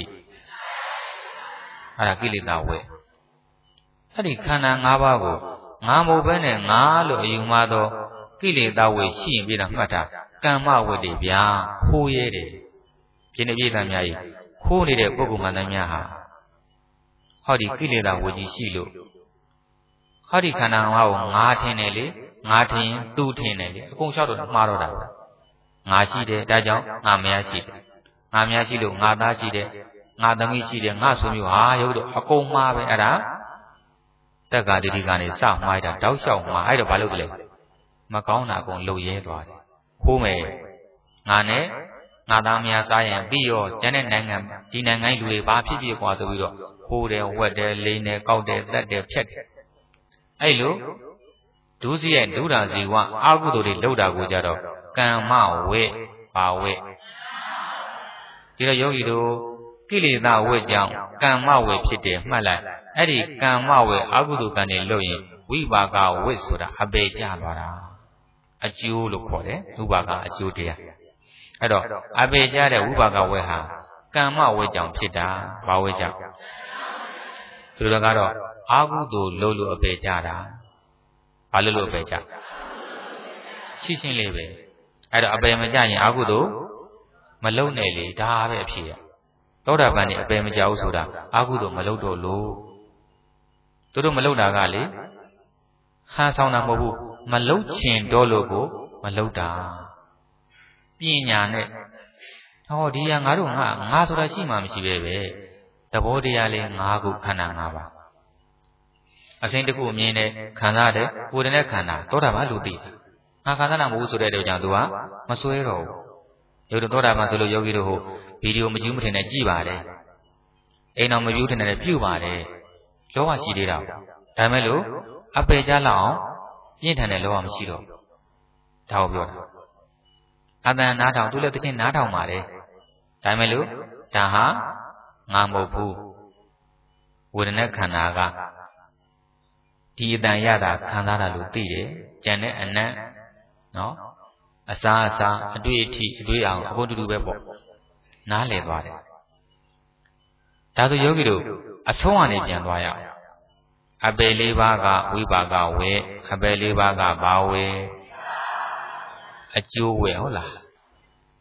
အဲ့ဒါကိလေသာဝဲအဲ့ဒီခန္ဓာ၅ပါးကိုငါမဟုတ်ဘဲနဲ့ငါလို့အယူမှားတော့ကိလေသာဝဲရှိရင်ပြတာမှတ်တာကမ္မဝဲတွေဗျာခိုးရဲတယ်ပြင်းပြည့်သားများကြီးခိုးနေတဲ့ပုဂ္ဂိုလ်မှန်သမျှဟာဟောဒီကိလေသာဝကြီးရှိလို့ဟောဒီခန္ဓာငါးကိုငါထင်တယ်လေငါထင်ရင်သူထင်တယ်လေအကုန်လျှောက်တော့မှားတော့တာငါရှိတယ်ဒါကြောင့်ငါမရရှိတယ်ငါမရရှိလို့ငါသားရှိတယ်ငါသမီးရှိတယ်ငါဆွေမျိုးဟာရုပ်တော့အကုန်မှားပဲအဲ့ဒါတက္ကာဒိဋ္ဌိကနေစမှားတာတောက်လျှောက်မှားအဲ့တော့ဘာလုပ်ကြလဲမကောင်းတာအကုန်လှုပ်ရဲသွားတယ်ခိုးမယ်ငါနဲ့ငါသားမယားစားရင်ပြီးရောကျန်တဲ့နိုင်ငံဒီနိုင်ငံလူတွေဘာဖြစ်ဖြစ်ကွာဆိုပြီးတော့ခိုးတယ်ဝက်တယ်လိန်တယ်ကောက်တယ်တက်တယ်ဖြတ်တယ်အဲ့လိုဒုစရိုက်ဒုရာဇီဝအာဟုတုတွေလှုပ်တာကိုကြတော့ကမ္မဝိပါဝိဒီတော့ယောဂီတို့ကိလေသာဝိကြောင့်ကမ္မဝိဖြစ်တယ်မှတ်လိုက်အဲ့ဒီကမ္မဝိအာဟုတုကံတွေလှုပ်ရင်ဝိပါကဝိဆိုတာအပေကျသွားတာအကျိုးလို့ခေါ်တယ်ဝိပါကအကျိုးတရားအဲ့တော့အပေကျတဲ့ဝိပါကဝိဟာကမ္မဝိကြောင့်ဖြစ်တာဘာဝိကြောင့်သူတို့ကတော့အာဟုတုလှုပ်လို့အပေကျတာဘာလို့အပေကျရှင်းရှင်းလေးပဲအဲ့တော့အပေမကျရင်အာဟုတုမလုံနဲ့လေဒါပဲအဖြစ်ရသောတာပန်နေအပေမကျဘူးဆိုတာအာဟုတုမလုံတော့လို့သူတို့မလုံတာကလေဟန်ဆောင်တာမဟုတ်ဘူးမလုံချင်တော့လို့ကိုမလုံတာပညာနဲ့ဟောဒီကငါတို့ငါဆိုတာရှိမှမရှိပဲသဘောတရားလေး၅ခုခန္ဓာ၅ပါးအစိမ့်တစ်ခုအမြင်နဲ့ခံစားတယ်ကိုယ်တည်းနဲ့ခန္ဓာသောတာပန်လူသိတယ်ငါခံစားတာမဟုတ်ဆိုတဲ့အတွက်ကြောင့်သူကမစွဲတော့ဘူးရုပ်သောတာပန်ဆိုလို့ယောဂီတို့ဟိုဗီဒီယိုမကြည့်မထင်နဲ့ကြည်ပါတယ်အိမ်တော်မပြုထင်နဲ့ပြုပါတယ်လောဘရှိသေးတာဒါမဲ့လို့အပေကြလောက်အောင်ပြင်းထန်တဲ့လောဘမရှိတော့ဒါကိုပြောတာအတန်နားထောင်သူလည်းတစ်ချင်းနားထောင်ပါတယ်ဒါမဲ့လို့ဒါဟာငါမဟုတ်ဘူးဝေဒနာခန္ဓာကဒီအတန်ရတာခံစားတာလို့သိတယ်ကြံတဲ့အနံ့နော်အစားအစာအတွေ့အထိအတွေ့အောင်အကုန်တူတူပဲပေါ့နားလည်သွားတယ်ဒါဆိုယောဂီတို့အဆုံးအနေပြန်သွားရအောင်အပေ၄ပါးကဝိပါကဝေအပေ၄ပါးကဘာဝေအကျိုးဝေဟုတ်လား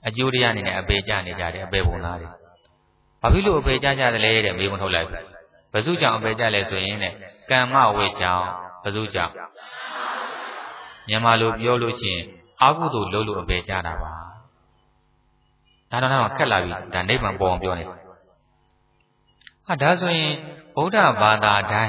အကျိုးတရားအနေနဲ့အပေကြနေကြတယ်အပေပုံသားတွေဘာဖြစ်လို့အပေကြကြတယ်လဲတဲ့မေးခွန်းထုတ်လိုက်ဘယ်သူကြောင့်အပေကြလဲဆိုရင်တဲ့ကမ္မဝိကြောင့်ဘယ်သူကြောင့်မြန်မာလိုပြောလို့ရှိရင်အာဟုသို့လုံးလို့အပေကြတာပါဒါတော့ခက်လာပြီဒါနိဗ္ဗာန်ပေါ်အောင်ပြောနေဒါဆိုရင်ဗုဒ္ဓဘာသာတိုင်း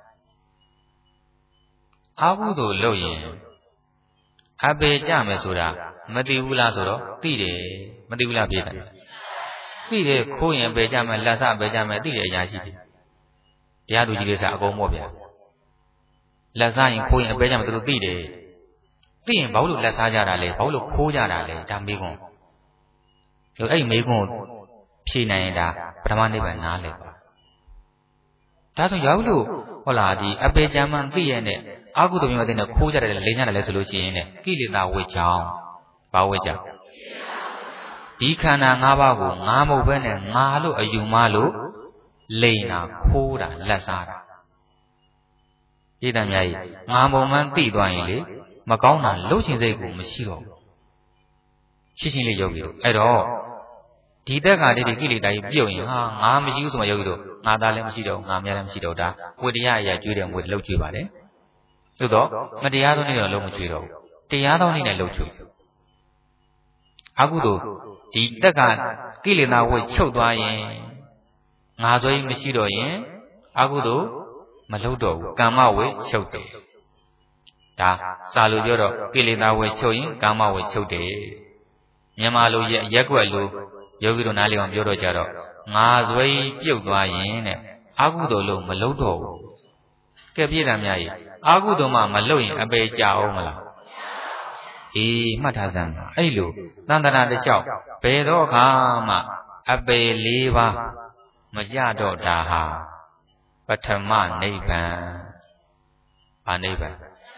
အာဟုသို့လုပ်ရင်အပေကြမယ်ဆိုတာမသိဘူးလားဆိုတော့သိတယ်မသိဘူးလားပြေးတယ်သိတယ်ခိုးရင်အပေကြမယ်လက်စအပေကြမယ်သိတယ်အရာရှိတယ်တရားသူကြီးတွေစားအကုန်မော့ဗျာလက်စားရင်ခိုးရင်အပေကြမယ်သူတို့သိတယ်သိရင်ဘာလို့လက်စားကြတာလဲဘာလို့ခိုးကြတာလဲဒါမေးခွန်းအဲ့မေးခွန်းဖြေနိုင်ရင်ဒါပထမနိဗ္ဗာန်နားလဲပါဒါဆိုရောက်လို့ဟုတ်လားဒီအပေကြမ်းမှန်သိရတဲ့အာဟုသို့မျိုးတဲ့ခိုးကြတယ်လိန်ကြတယ်လဲဆိုလို့ရှိရင်တဲ့ကိလေသာဝိကြောင့်ဘာဝိကြောင့်ဒီခန္ဓာ၅ပါးကိုငါမဟုတ်ဘဲနဲ့ငါလို့အယူမလို့လိန်တာခိုးတာလက်စားတာဣဒံမြတ်ကြီးငါမုံမှန်းသိသွားရင်လေမကောင်းတာလှုပ်ချင်စိတ်ကိုမရှိတော့ဘူးရှင်းရှင်းလေးယောဂီတို့အဲ့တော့ဒီတက်ကလေးဒီကိလေသာကြီးပြုတ်ရင်ဟာငါမရှိဘူးဆိုမှယောဂီတို့ငါသားလည်းမရှိတော့ငါများလည်းမရှိတော့ဒါဝိတရားအရာကျွေးတယ်ငွေလှုပ်ကျွေးပါတယ်သို့တော့မတရားသောနည်းတော့လုံးမကျွေးတော့ဘူးတရားသောနည်းနဲ့လှုပ်ကျွေးအကုသို့ဒီတက်ကကိလေသာဝိချုပ်သွားရင်ငါသွေးမရှိတော့ရင်အကုသို့မလှုပ်တော့ဘူးကာမဝိချုပ်တယ်ဒါစာလိုပြောတော့ကိလေသာဝိချုပ်ရင်ကာမဝိချုပ်တယ်မြန်မာလိုရက်ွက်လိုယောဂီတို့နားလည်အောင်ပြောတော့ကြတော့ငါသွေးပြုတ်သွားရင်တဲ့အကုသို့လို့မလှုပ်တော့ဘူးကဲပြည့်တယ်များကြီးအကုသို့မှမလှုပ်ရင်အပေကြအောင်မလားအေးမှတ်ထားစမ်းပါအဲ့လိုသန္တရာတစ်လျှောက်ဘယ်တော့ခါမှအပေ၄ပါးမကြတော့တာဟာပထမနိဗ္ဗာန်ဘာနိဗ္ဗာန်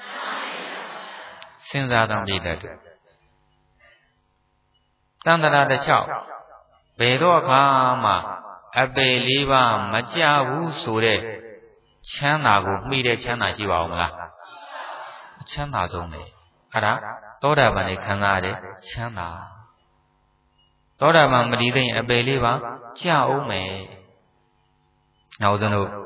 စဉ်းစားသောပြည့်တဲ့သန္တရာတစ်လျှောက်ဘယ်တော့ခါမှအပေ၄ပါးမကြဘူးဆိုတဲ့ချမ်းသာကိုမှီတဲ့ချမ်းသာရှိပါဦးမလားအချမ်းသာဆုံးပဲအဲ့ဒါသောတာပန်နဲ့ခံစားရတဲ့ချမ်းသာသောတာပန်မတည်သိရင်အပေလေးပါကြအောင်မယ်နောက်ဆုံးတို့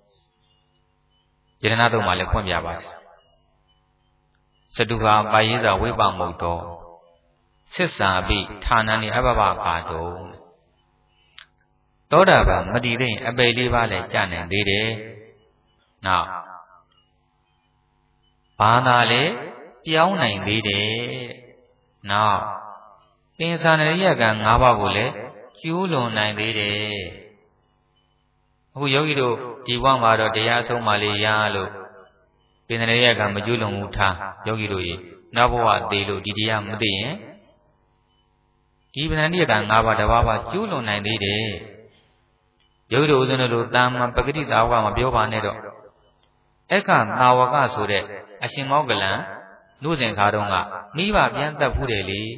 ယရဏတုံမှာလည်းဖွင့်ပြပါတယ်စတုဟာပါရေးစာဝိပမုတ်တော်သစ္စာပိဌာနနိအဘဘခါတုံသောတာပန်မတည်သိရင်အပေလေးပါလည်းကြနိုင်သေးတယ်နောက်ဘာသာလဲပြောင်းနိုင်သေးတယ်နောက်ပင်စာနရိယကံ၅ပါးကိုလည်းကျူးလွန်နိုင်သေးတယ်အခုယောဂီတို့ဒီဘဝမှာတော့တရားဆုံးမှလေးရလို့ပင်စာနရိယကံမကျူးလွန်ဘူးထားယောဂီတို့ရေနောက်ဘဝသေးလို့ဒီတရားမသိရင်ဒီပင်စာနရိယကံ၅ပါးတစ်ပါးပါကျူးလွန်နိုင်သေးတယ်ယောဂီတို့ဦးဇင်းတို့တာမန်ပဂတိသာဝကမပြောပါနဲ့တော့အခသာဝကဆိုတဲ့အရှင်မောဂလန်လူစဉ်ခါတုန်းကမိဘပြန်တက်ဖူးတယ်လေ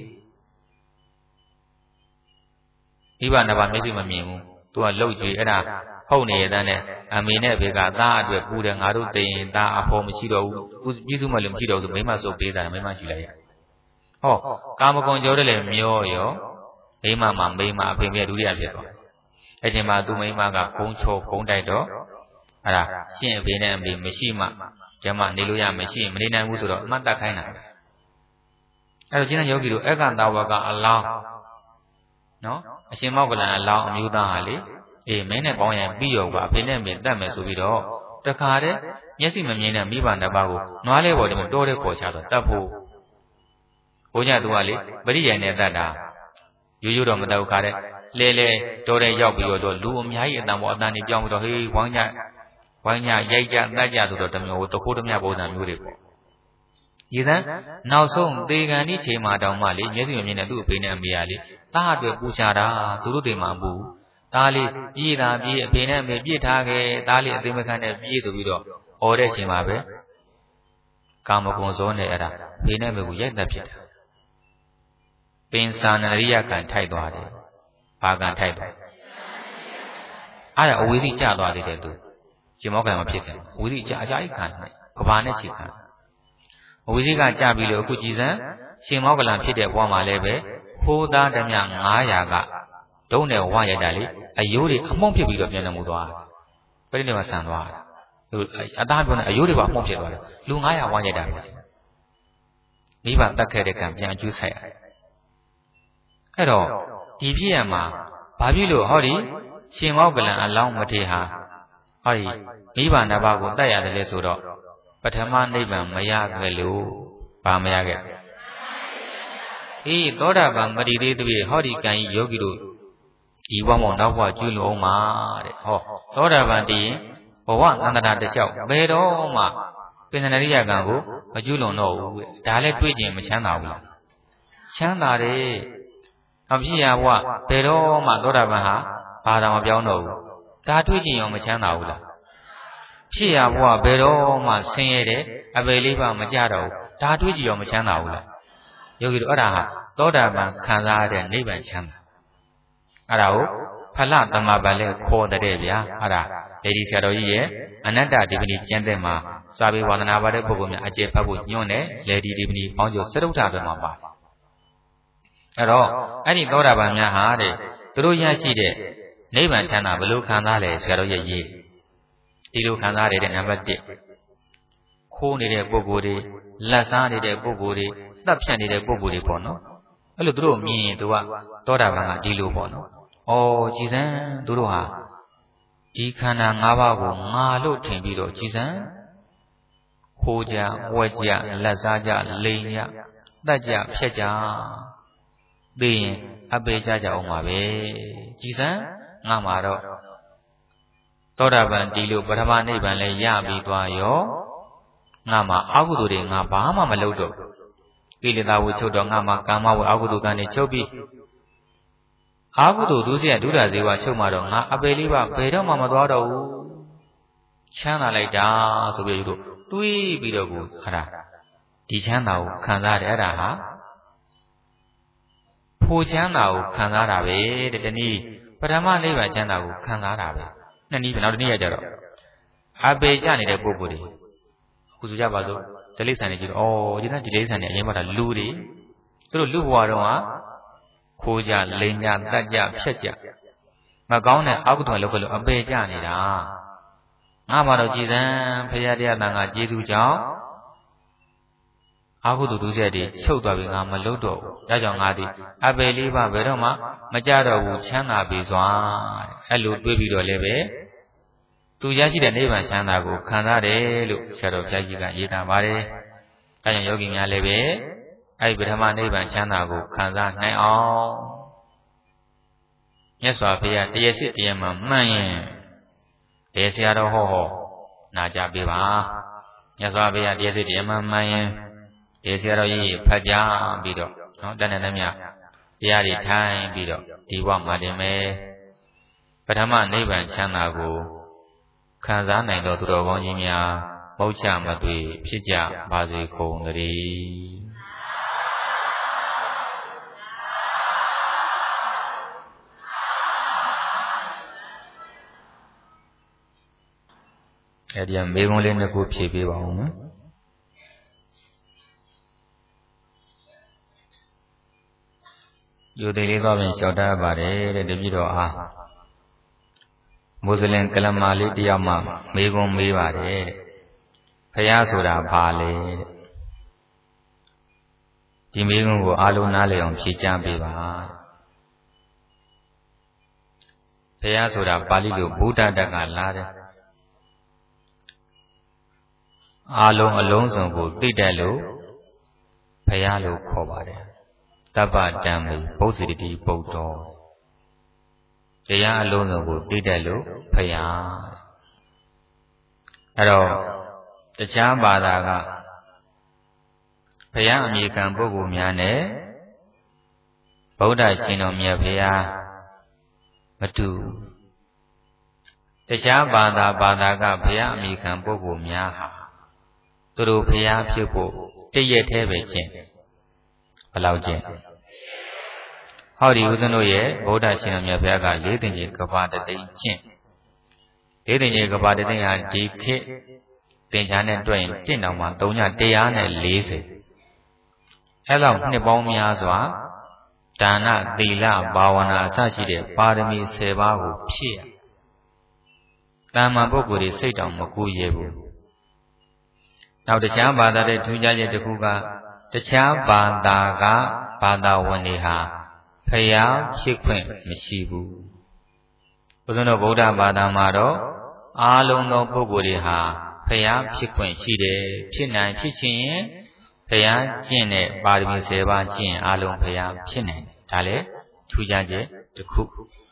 မိဘနှစ်ပါးမျက်စိမမြင်ဘူးသူကလှုပ်ကြည့်အဲ့ဒါဟုတ်နေရတဲ့အမေနဲ့အဖေကသားအတွက်ပူတယ်ငါတို့သိရင်သားအဖော်မရှိတော့ဘူးပြည့်စုံမလို့မရှိတော့ဘူးမိမစုပ်ပေးတာမိမရှိလိုက်ရဟောကာမဂုဏ်ကြောတဲ့လေမျောရောမိမမှာမိမအဖေမြတ်ဒုတိယဖြစ်သွားအဲ့ချိန်မှာသူမိမကဂုံးချိုးဂုံးတိုက်တော့အဲ့ဒါရှင့်အဖေနဲ့အမေမရှိမှကျမနေလို့ရမရှိရင်မနေနိုင်ဘူးဆိုတော့အမှတ်တတ်ခိုင်းတာအဲ့တော့ကျင်းတဲ့ယောဂီတို့အခသာဝကအလောင်းနော်အရှင်မောဂလန်အလောင်းအမျိုးသားဟာလေအေးမင်းနဲ့ပေါင်းရင်ပြီးရောကအဖေနဲ့အမေတတ်မယ်ဆိုပြီးတော့တခါတည်းမျက်စိမမြင်တဲ့မိဘနှစ်ပါးကိုနွားလေးပေါ်တယ်တိုးတဲ့ခေါ်ချတော့တတ်ဖို့ဘုရားသူကလေပရိယံနဲ့တတ်တာရိုးရိုးတော့မတတ်ဘူးခါတဲ့လဲတိုးတဲ့ရောက်ပြီးတော့လူအများကြီးအတန်ပေါ်အတန်ကြီးပြောင်းပြီးတော့ဟေးဝိုင်းညရိုက်ကြတတ်ကြဆိုတော့တမျိုးတခိုးတမျှပုံစံမျိုးတွေပေါ့ရေစမ်းနောက်ဆုံးသေကန်ဒီချိန်မှာတောင်မှလေမျက်စိမမြင်တဲ့သူ့အဖေနဲ့အမေကလေသားအတွက်ပူချတာသူတို့တွေမှာပူသားလေးပြေးတာပြေးအဖေနဲ့အမေပြစ်ထားခဲ့သားလေးအသိမခံနဲ့ပြေးဆိုပြီးတော့អော်တဲ့ချိန်မှာပဲကာမဂုဏ်ဇောနဲ့အဲ့ဒါအဖေနဲ့အမေကိုရိုက်တတ်ဖြစ်တာပင်စာနရိယကံထိုက်သွားတယ်ဘာကံထိုက်သွားအဲ့ဒါအဝေစီကျသွားသေးတယ်သူရှင်မောကံမဖြစ်ခင်ဝိသိအကြာကြီးခံတယ်ကဘာနဲ့ချီခံဝိသိကကြပြီလို့အခုကြည်စံရှင်မောကလံဖြစ်တဲ့ဘဝမှာလည်းပဲဝခိုးသားဓမြ900ကဒုံနဲ့ဝါရိုက်တာလေအယိုးတွေအမှုန့်ဖြစ်ပြီးတော့ပြန်နေမှုသွားပြိဋိနိဗ္ဗာန်ဆန်သွားတာအသားပြောနေအယိုးတွေပါအမှုန့်ဖြစ်သွားတယ်လူ900ဝါရိုက်တာပဲမိဘတတ်ခဲ့တဲ့ကံပြန်အကျိုးဆိုင်ရတယ်အဲ့တော့ဒီဖြစ်ရမှာဘာဖြစ်လို့ဟောဒီရှင်မောကလန်အလောင်းမထေဟာဟောဒီမိဘနှစ်ပါးကိုတတ်ရတယ်လေဆိုတော့ပထမနိဗ္ဗာန်မရခဲ့လို့ဘာမရခဲ့အေးသောတာပန်မတည်သေးသဖြင့်ဟောဒီကံကြီးယောဂီတို့ဒီဘဝမောနောက်ဘဝကျွလို့အောင်ပါတဲ့ဟောသောတာပန်တည်ရင်ဘဝသန္တရာတစ်လျှောက်ဘယ်တော့မှပင်စနရိယကံကိုမကျွလွန်တော့ဘူးတဲ့ဒါလည်းတွေးကြည့်မချမ်းသာဘူးလားချမ်းသာတယ်အဖြစ်ရဘဝဘယ်တော့မှသောတာပန်ဟာဘာသာမပြောင်းတော့ဘူးဒါတွေးကြည့်ရောမချမ်းသာဘူးလားဖြစ်ရဘဝဘယ်တော့မှဆင်းရဲတယ်အပေလေးပါမကြတော့ဘူးဒါတွေးကြည့်ရောမချမ်းသာဘူးလားယောဂီတို့အဲ့ဒါဟာသောတာပန်ခံစားရတဲ့နိဗ္ဗာန်ချမ်းသာအဲ့ဒါကိုဖလသမဘာလဲခေါ်တဲ့ဗျာအဲ့ဒါလေဒီဆရာတော်ကြီးရဲ့အနတ္တဒီပဏိကျမ်းတဲ့မှာစာပေဝါဒနာပါတဲ့ပုဂ္ဂိုလ်များအကျေဖတ်ဖို့ညွှန်းတယ်လေဒီဒီပဏိပေါင်းကျော်စရုပ်ထပဲမှာပါအဲ့တော့အဲ့ဒီသောတာပန်များဟာတဲ့သူတို့ရရှိတဲ့နိဗ္ဗာန်ချမ်းသာဘယ်လိုခံစားလဲဆရာတော်ရဲ့ရေးဒီလိုခံစားရတဲ့နံပါတ်1ခိုးနေတဲ့ပုဂ္ဂိုလ်တွေလက်စားနေတဲ့ပုဂ္ဂိုလ်တွေတပ်ဖြတ်နေတဲ့ပုဂ္ဂိုလ်တွေပေါ့နော်အဲ့လိုသူတို့မြင်ရင်သူကသောတာပန်ကဒီလိုပေါ့နော်ဩကြည်စံသူတို့ဟာဒီခန္ဓာ၅ပါးကိုငါလို့ထင်ပြီးတော့ကြည်စံခိုးကြဝက်ကြလက်စားကြလိန်ကြတတ်ကြဖြတ်ကြသိရင်အပေကြကြအောင်ပါပဲကြည်စံငါမှာတော့သောတာပန်ဒီလိုပထမနိဗ္ဗာန်လဲရပြီးသွားရောငါမှာအကုသိုလ်တွေငါဘာမှမလုပ်တော့ကိလေသာဝိချုပ်တော့ငါမှာကာမဝိအကုသိုလ်ကနေချုပ်ပြီးအာဟုတုဒုစရဒုဒ္ဒဇေဝချုပ်မှာတော့ငါအပေလေးပါဘယ်တော့မှမသွားတော့ဘူးချမ်းသာလိုက်တာဆိုပြီးတို့တွေးပြီးတော့ကိုခါဒီချမ်းသာကိုခံစားတယ်အဲ့ဒါဟာဖို့ချမ်းသာကိုခံစားတာပဲတဲ့တနည်းပထမနိဗ္ဗာန်ချမ်းသာကိုခံစားတာပဲနှစ်နည်းပဲနောက်တစ်နည်းရကြတော့အပေကြနေတဲ့ပုဂ္ဂိုလ်တွေအခုဆိုကြပါစို့ဒလိဆန်နေကြည့်တော့ဩဒီနေ့ဒီဒလိဆန်နေအရင်မှတာလူတွေသူတို့လူဘဝတော့ဟာခိုးကြလိန်ကြတတ်ကြဖြတ်ကြမကောင်းတဲ့အကုသိုလ်လုပ်ကြလို့အပေကြနေတာငါမှတော့ကြည်စံဖရာတရားတန်ခါကျေးဇူးကြောင့်အာဟုတုဒုစရိုက်တွေချုပ်သွားပြီငါမလုပ်တော့ဘူးဒါကြောင့်ငါဒီအပေလေးပါဘယ်တော့မှမကြတော့ဘူးချမ်းသာပြီစွာအဲ့လိုတွေးပြီးတော့လည်းပဲသူရရှိတဲ့နိဗ္ဗာန်ချမ်းသာကိုခံစားတယ်လို့ဆရာတော်ဘုရားကြီးကရေးထားပါတယ်ဒါကြောင့်ယောဂီများလည်းပဲအဲ့ပထမနိဗ္ဗာန်ချမ်းသာကိုခံစားနိုင်အောင်မြတ်စွာဘုရားတရားစစ်တရားမှမှန်ရင်တရားဆရာတော်ဟောနာကြပေးပါမြတ်စွာဘုရားတရားစစ်တရားမှမှန်ရင်တရားဆရာတော်ကြီးဖတ်ကြားပြီးတော့နော်တဏ္ဍနဲ့မြတရားတွေထိုင်ပြီးတော့ဒီဘဝမှာတင်မယ်ပထမနိဗ္ဗာန်ချမ်းသာကိုခံစားနိုင်သောသူတော်ကောင်းကြီးများမောချမသွေဖြစ်ကြပါစေကုန်သတည်းအဲ့ဒီမေကုံးလေးနှစ်ခုဖြည့်ပေးပါဦးနော်ယူသေးလေးတော့ပြင်လျှောက်တတ်ပါတယ်တဲ့တပည့်တော်အားမွတ်စလင်ကလမာလေးတယောက်မှမေကုံးမေးပါတယ်တဲ့ဖယားဆိုတာဘာလဲတဲ့ဒီမေကုံးကိုအားလုံးနားလည်အောင်ဖြေကြားပေးပါဖယားဆိုတာပါဠိလိုဗုဒ္ဓတက်ကလာတယ်အားလုံးအလုံးစုံကိုသိတတ်လို့ဖယားလို့ခေါ်ပါတယ်တပ္ပတံမေဘုဇ္ဇတိတိပုဒ္ဒောတရားအလုံးစုံကိုသိတတ်လို့ဖယားအဲ့တော့တခြားဘာသာကဘုရားအမိခံပုဂ္ဂိုလ်များနဲ့ဗုဒ္ဓရှင်တော်မြတ်ဘုရားမတူတခြားဘာသာကဘုရားအမိခံပုဂ္ဂိုလ်များဟာသူတို့ဘုရားဖြစ်ဖို့တည့်ရက်သေးပဲကျင့်ဘယ်လောက်ကျင့်ဟောဒီဦးဇင်းတို့ရဲ့ဗုဒ္ဓရှင်တော်မြတ်ဘုရားက၄သိင်ကြီးကဘာတသိန်းကျင့်၄သိင်ကြီးကဘာတသိန်းဟာဒီခေတ်သင်္ချာနဲ့တွက်ရင်တင့်တောင်မှ3ည140အဲ့လောက်နှစ်ပေါင်းများစွာဒါနသီလဘာဝနာအစရှိတဲ့ပါရမီ10ပါးကိုဖြည့်ရတာမန်ပုဂ္ဂိုလ်တွေစိတ်တောင်မကူရဘူးနောက်တခြားဘာသာတဲ့ထူးခြားချက်တစ်ခုကတခြားဘာသာကဘာသာဝင်တွေဟာဖျားဖြစ်ခွင့်မရှိဘူးဘုရားတော်ဗုဒ္ဓဘာသာမှာတော့အားလုံးသောပုဂ္ဂိုလ်တွေဟာဖျားဖြစ်ခွင့်ရှိတယ်ဖြစ်နိုင်ဖြစ်ခြင်းရင်ဖျားကျင့်တဲ့ပါရမီ10ပါးကျင့်အားလုံးဖျားဖြစ်နိုင်တယ်ဒါလည်းထူးခြားချက်တစ်ခု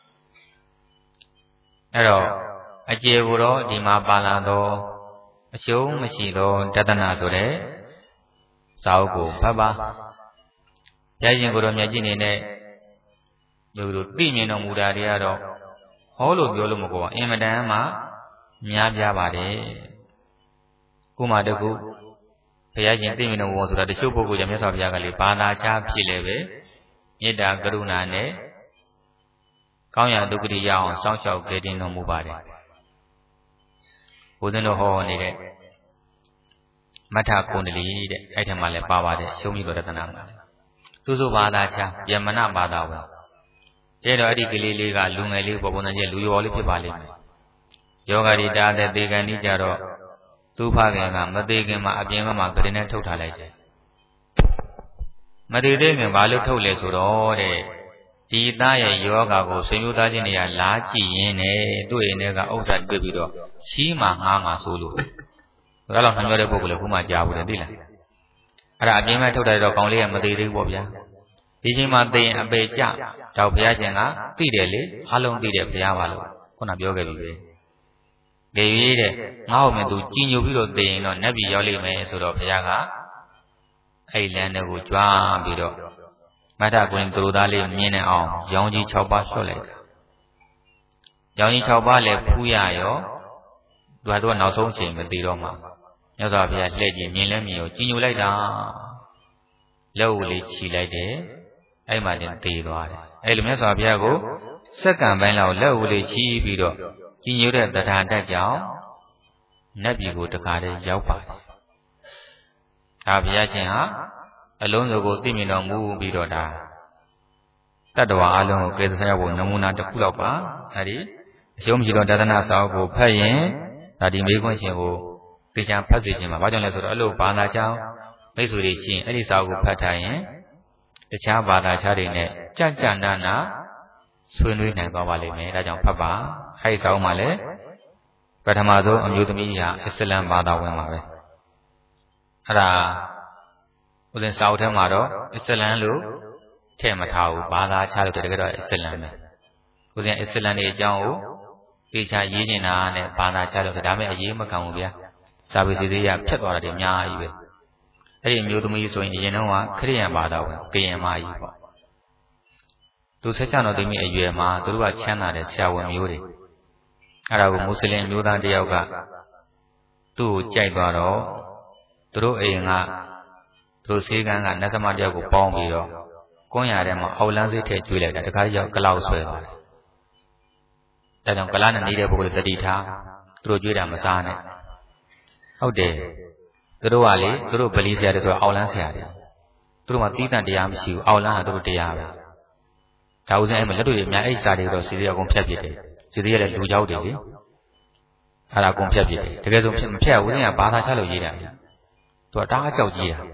အဲ့တော့အကျေကိုတော့ဒီမှာပါလာတော့အရှုံးမရှိသောတဒနာဆိုတဲ့စာအုပ်ကိုဖတ်ပါဘုရားရှင်ကိုယ်တော်မြတ်ကြီးနေနဲ့ယုတ်တို့သိမြင်တော်မူတာတွေကတော့ဟောလို့ပြောလို့မကောအင်မတန်မှများပြားပါတယ်ခုမှတကူဘုရားရှင်သိမြင်တော်မူဆိုတာတချို့ပုဂ္ဂိုလ်ကြောင့်မြတ်စွာဘုရားကလေဘာသာခြားဖြစ်လေပဲမေတ္တာကရုဏာနဲ့ကောင်းရာဒုက္ခတွေရအောင်စောင့်ရှောက်ကယ်တင်တော်မူပါတယ်ဘုရားတော်ဟောနေတဲ့မထကုန္ဒလီတဲ့အဲ့ထက်မှလည်းပါပါတယ်ရှုံးပြီးတော့တဏှာမှာသူစုဘာသာခြားယမနဘာသာဝင်တဲ့တော့အဲ့ဒီကလေးလေးကလူငယ်လေးပေါ်ပုံနဲ့လူရော်လေးဖြစ်ပါလိမ့်မယ်ယောဂါဒီတာတဲ့သေကန်ကြီးကြတော့သူ့ဖခင်ကမသေးခင်မှာအပြင်ဘက်မှာဂရင်နဲ့ထုတ်ထားလိုက်တယ်မသေးသေးခင်ဘာလို့ထုတ်လဲဆိုတော့တဲ့ဒီသားရဲ့ယောဂါကိုဆွေမျိုးသားချင်းတွေကလာကြည့်ရင်းနဲ့သူ့အိမ်ထဲကဥစ္စာတွေ့ပြီးတော့ရှီးမှငားမှဆိုလို့ဒါတော့နှမျောတဲ့ပုဂ္ဂိုလ်လည်းခုမှကြားဘူးတယ်သိလားအဲ့ဒါအပြင်မှာထုတ်ထားတော့ကောင်လေးကမသေးသေးဘူးပေါ့ဗျာဒီချိန်မှာသိရင်အပေကြတော့ဘုရားရှင်ကသိတယ်လေအားလုံးသိတယ်ဘုရားပါလို့ခုနပြောခဲ့ပြီပဲဒေဝီတဲ့ငါ့ကိုမင်းသူကြည်ညိုပြီးတော့သိရင်တော့နတ်ပြည်ရောက်လိမ့်မယ်ဆိုတော့ဘုရားကအဲ့လမ်းတွေကိုကြွားပြီးတော့မထကွင်းသူတို့သားလေးမြင်နေအောင်ရောင်ကြီး6ပါးလွှတ်လိုက်တယ်ရောင်ကြီး6ပါးလည်းဖူးရရောသူကနောက်ဆုံးချိန်မသိတော့မှမြတ်စွာဘုရားလှည့်ကြည့်မြင်လဲမြင်ရောကြည်ညိုလိုက်တာလက်ဦးလေးခြီလိုက်တယ်အဲ့မှတင်သေသွားတယ်အဲ့လိုမြတ်စွာဘုရားကိုစက္ကန့်ပိုင်းလောက်လက်ဦးလေးခြီပြီးတော့ကြည်ညိုတဲ့တရားတတ်ကြောင့်နတ်ပြည်ကိုတခါတည်းရောက်ပါတယ်ဒါဘုရားရှင်ဟာအလုံးစုံကိုသိမြင်တော်မူပြီးတော့ဒါတတ္တဝါအလုံးကိုကယ်ဆယ်ဖို့နမူနာတစ်ခုလောက်ပါအဲဒီအရှုံးမရှိတော့ဒါသနာစာအုပ်ကိုဖတ်ရင်ဒါဒီမေခွန်းရှင်ကိုသိချာဖတ်စေခြင်းမှာဘာကြောင့်လဲဆိုတော့အဲ့လိုဘာသာကြောင်းမိတ်ဆွေတွေချင်းအဲ့ဒီစာအုပ်ကိုဖတ်ထားရင်တခြားဘာသာခြားတွေနဲ့ကြကြနာနာဆွေးနွေးနိုင်သွားပါလိမ့်မယ်ဒါကြောင့်ဖတ်ပါအဲ့ဒီစာအုပ်မှာလည်းပထမဆုံးအမျိုးသမီးဟာအစ္စလမ်ဘာသာဝင်ပါပဲအဲ့ဒါဦးဇင်းစာအုပ်ထဲမှာတော့အစ္စလမ်လို့ထည့်မထားဘူးဘာသာခြားလို့တကယ်တော့အစ္စလမ်ပဲဦးဇင်းအစ္စလမ်တွေအကြောင်းကိုသိချာရေးနေတာနဲ့ဘာသာခြားလို့ဒါမဲ့အရေးမခံဘူးဗျာစာပေစီသေးရဖြတ်သွားတာတွေအများကြီးပဲအဲ့ဒီအမျိုးသမီးဆိုရင်အရင်တော့ခရစ်ယာန်ဘာသာဝင်ကရင်မကြီးပေါ့သူဆက်ချတော်သမီးအရွယ်မှာသူတို့ကချမ်းသာတဲ့ဆရာဝန်မျိုးတွေအဲ့ဒါကိုမွတ်စလင်မျိုးသားတယောက်ကသူ့ကိုကြိုက်သွားတော့သူတို့အိမ်ကသူတို့ဆေးကန်းကနတ်သမားတယောက်ကိုပေါင်းပြီးတော့ကွန်းရထဲမှာအောက်လန်းစိတ်ထည့်ကျွေးလိုက်တာတခါကြောက်ကလောက်ဆွဲသွားတယ်ဒါကြောင့်ကလားနဲ့နေတဲ့ပုဂ္ဂိုလ်တတိထားသူတို့ကျွေးတာမစားနဲ့ဟုတ်တယ်သူတို့ကလေသူတို့ဗလီဆရာတွေဆိုအောက်လန်းဆရာတွေသူတို့မှတီးတန့်တရားမရှိဘူးအောက်လန်းကသူတို့တရားပဲဒါဥစဉ်အဲ့မှာလက်တွေအများအဲ့စာတွေတော့စီသေးအကုန်ဖြတ်ပြစ်တယ်စီသေးရတဲ့လူကြောက်တွေလေအဲ့ဒါအကုန်ဖြတ်ပြစ်တယ်တကယ်ဆိုမဖြတ်ဘူးဥစဉ်ကဘာသာချလို့ရေးတာလေသူကတားကြောက်ကြီးတာ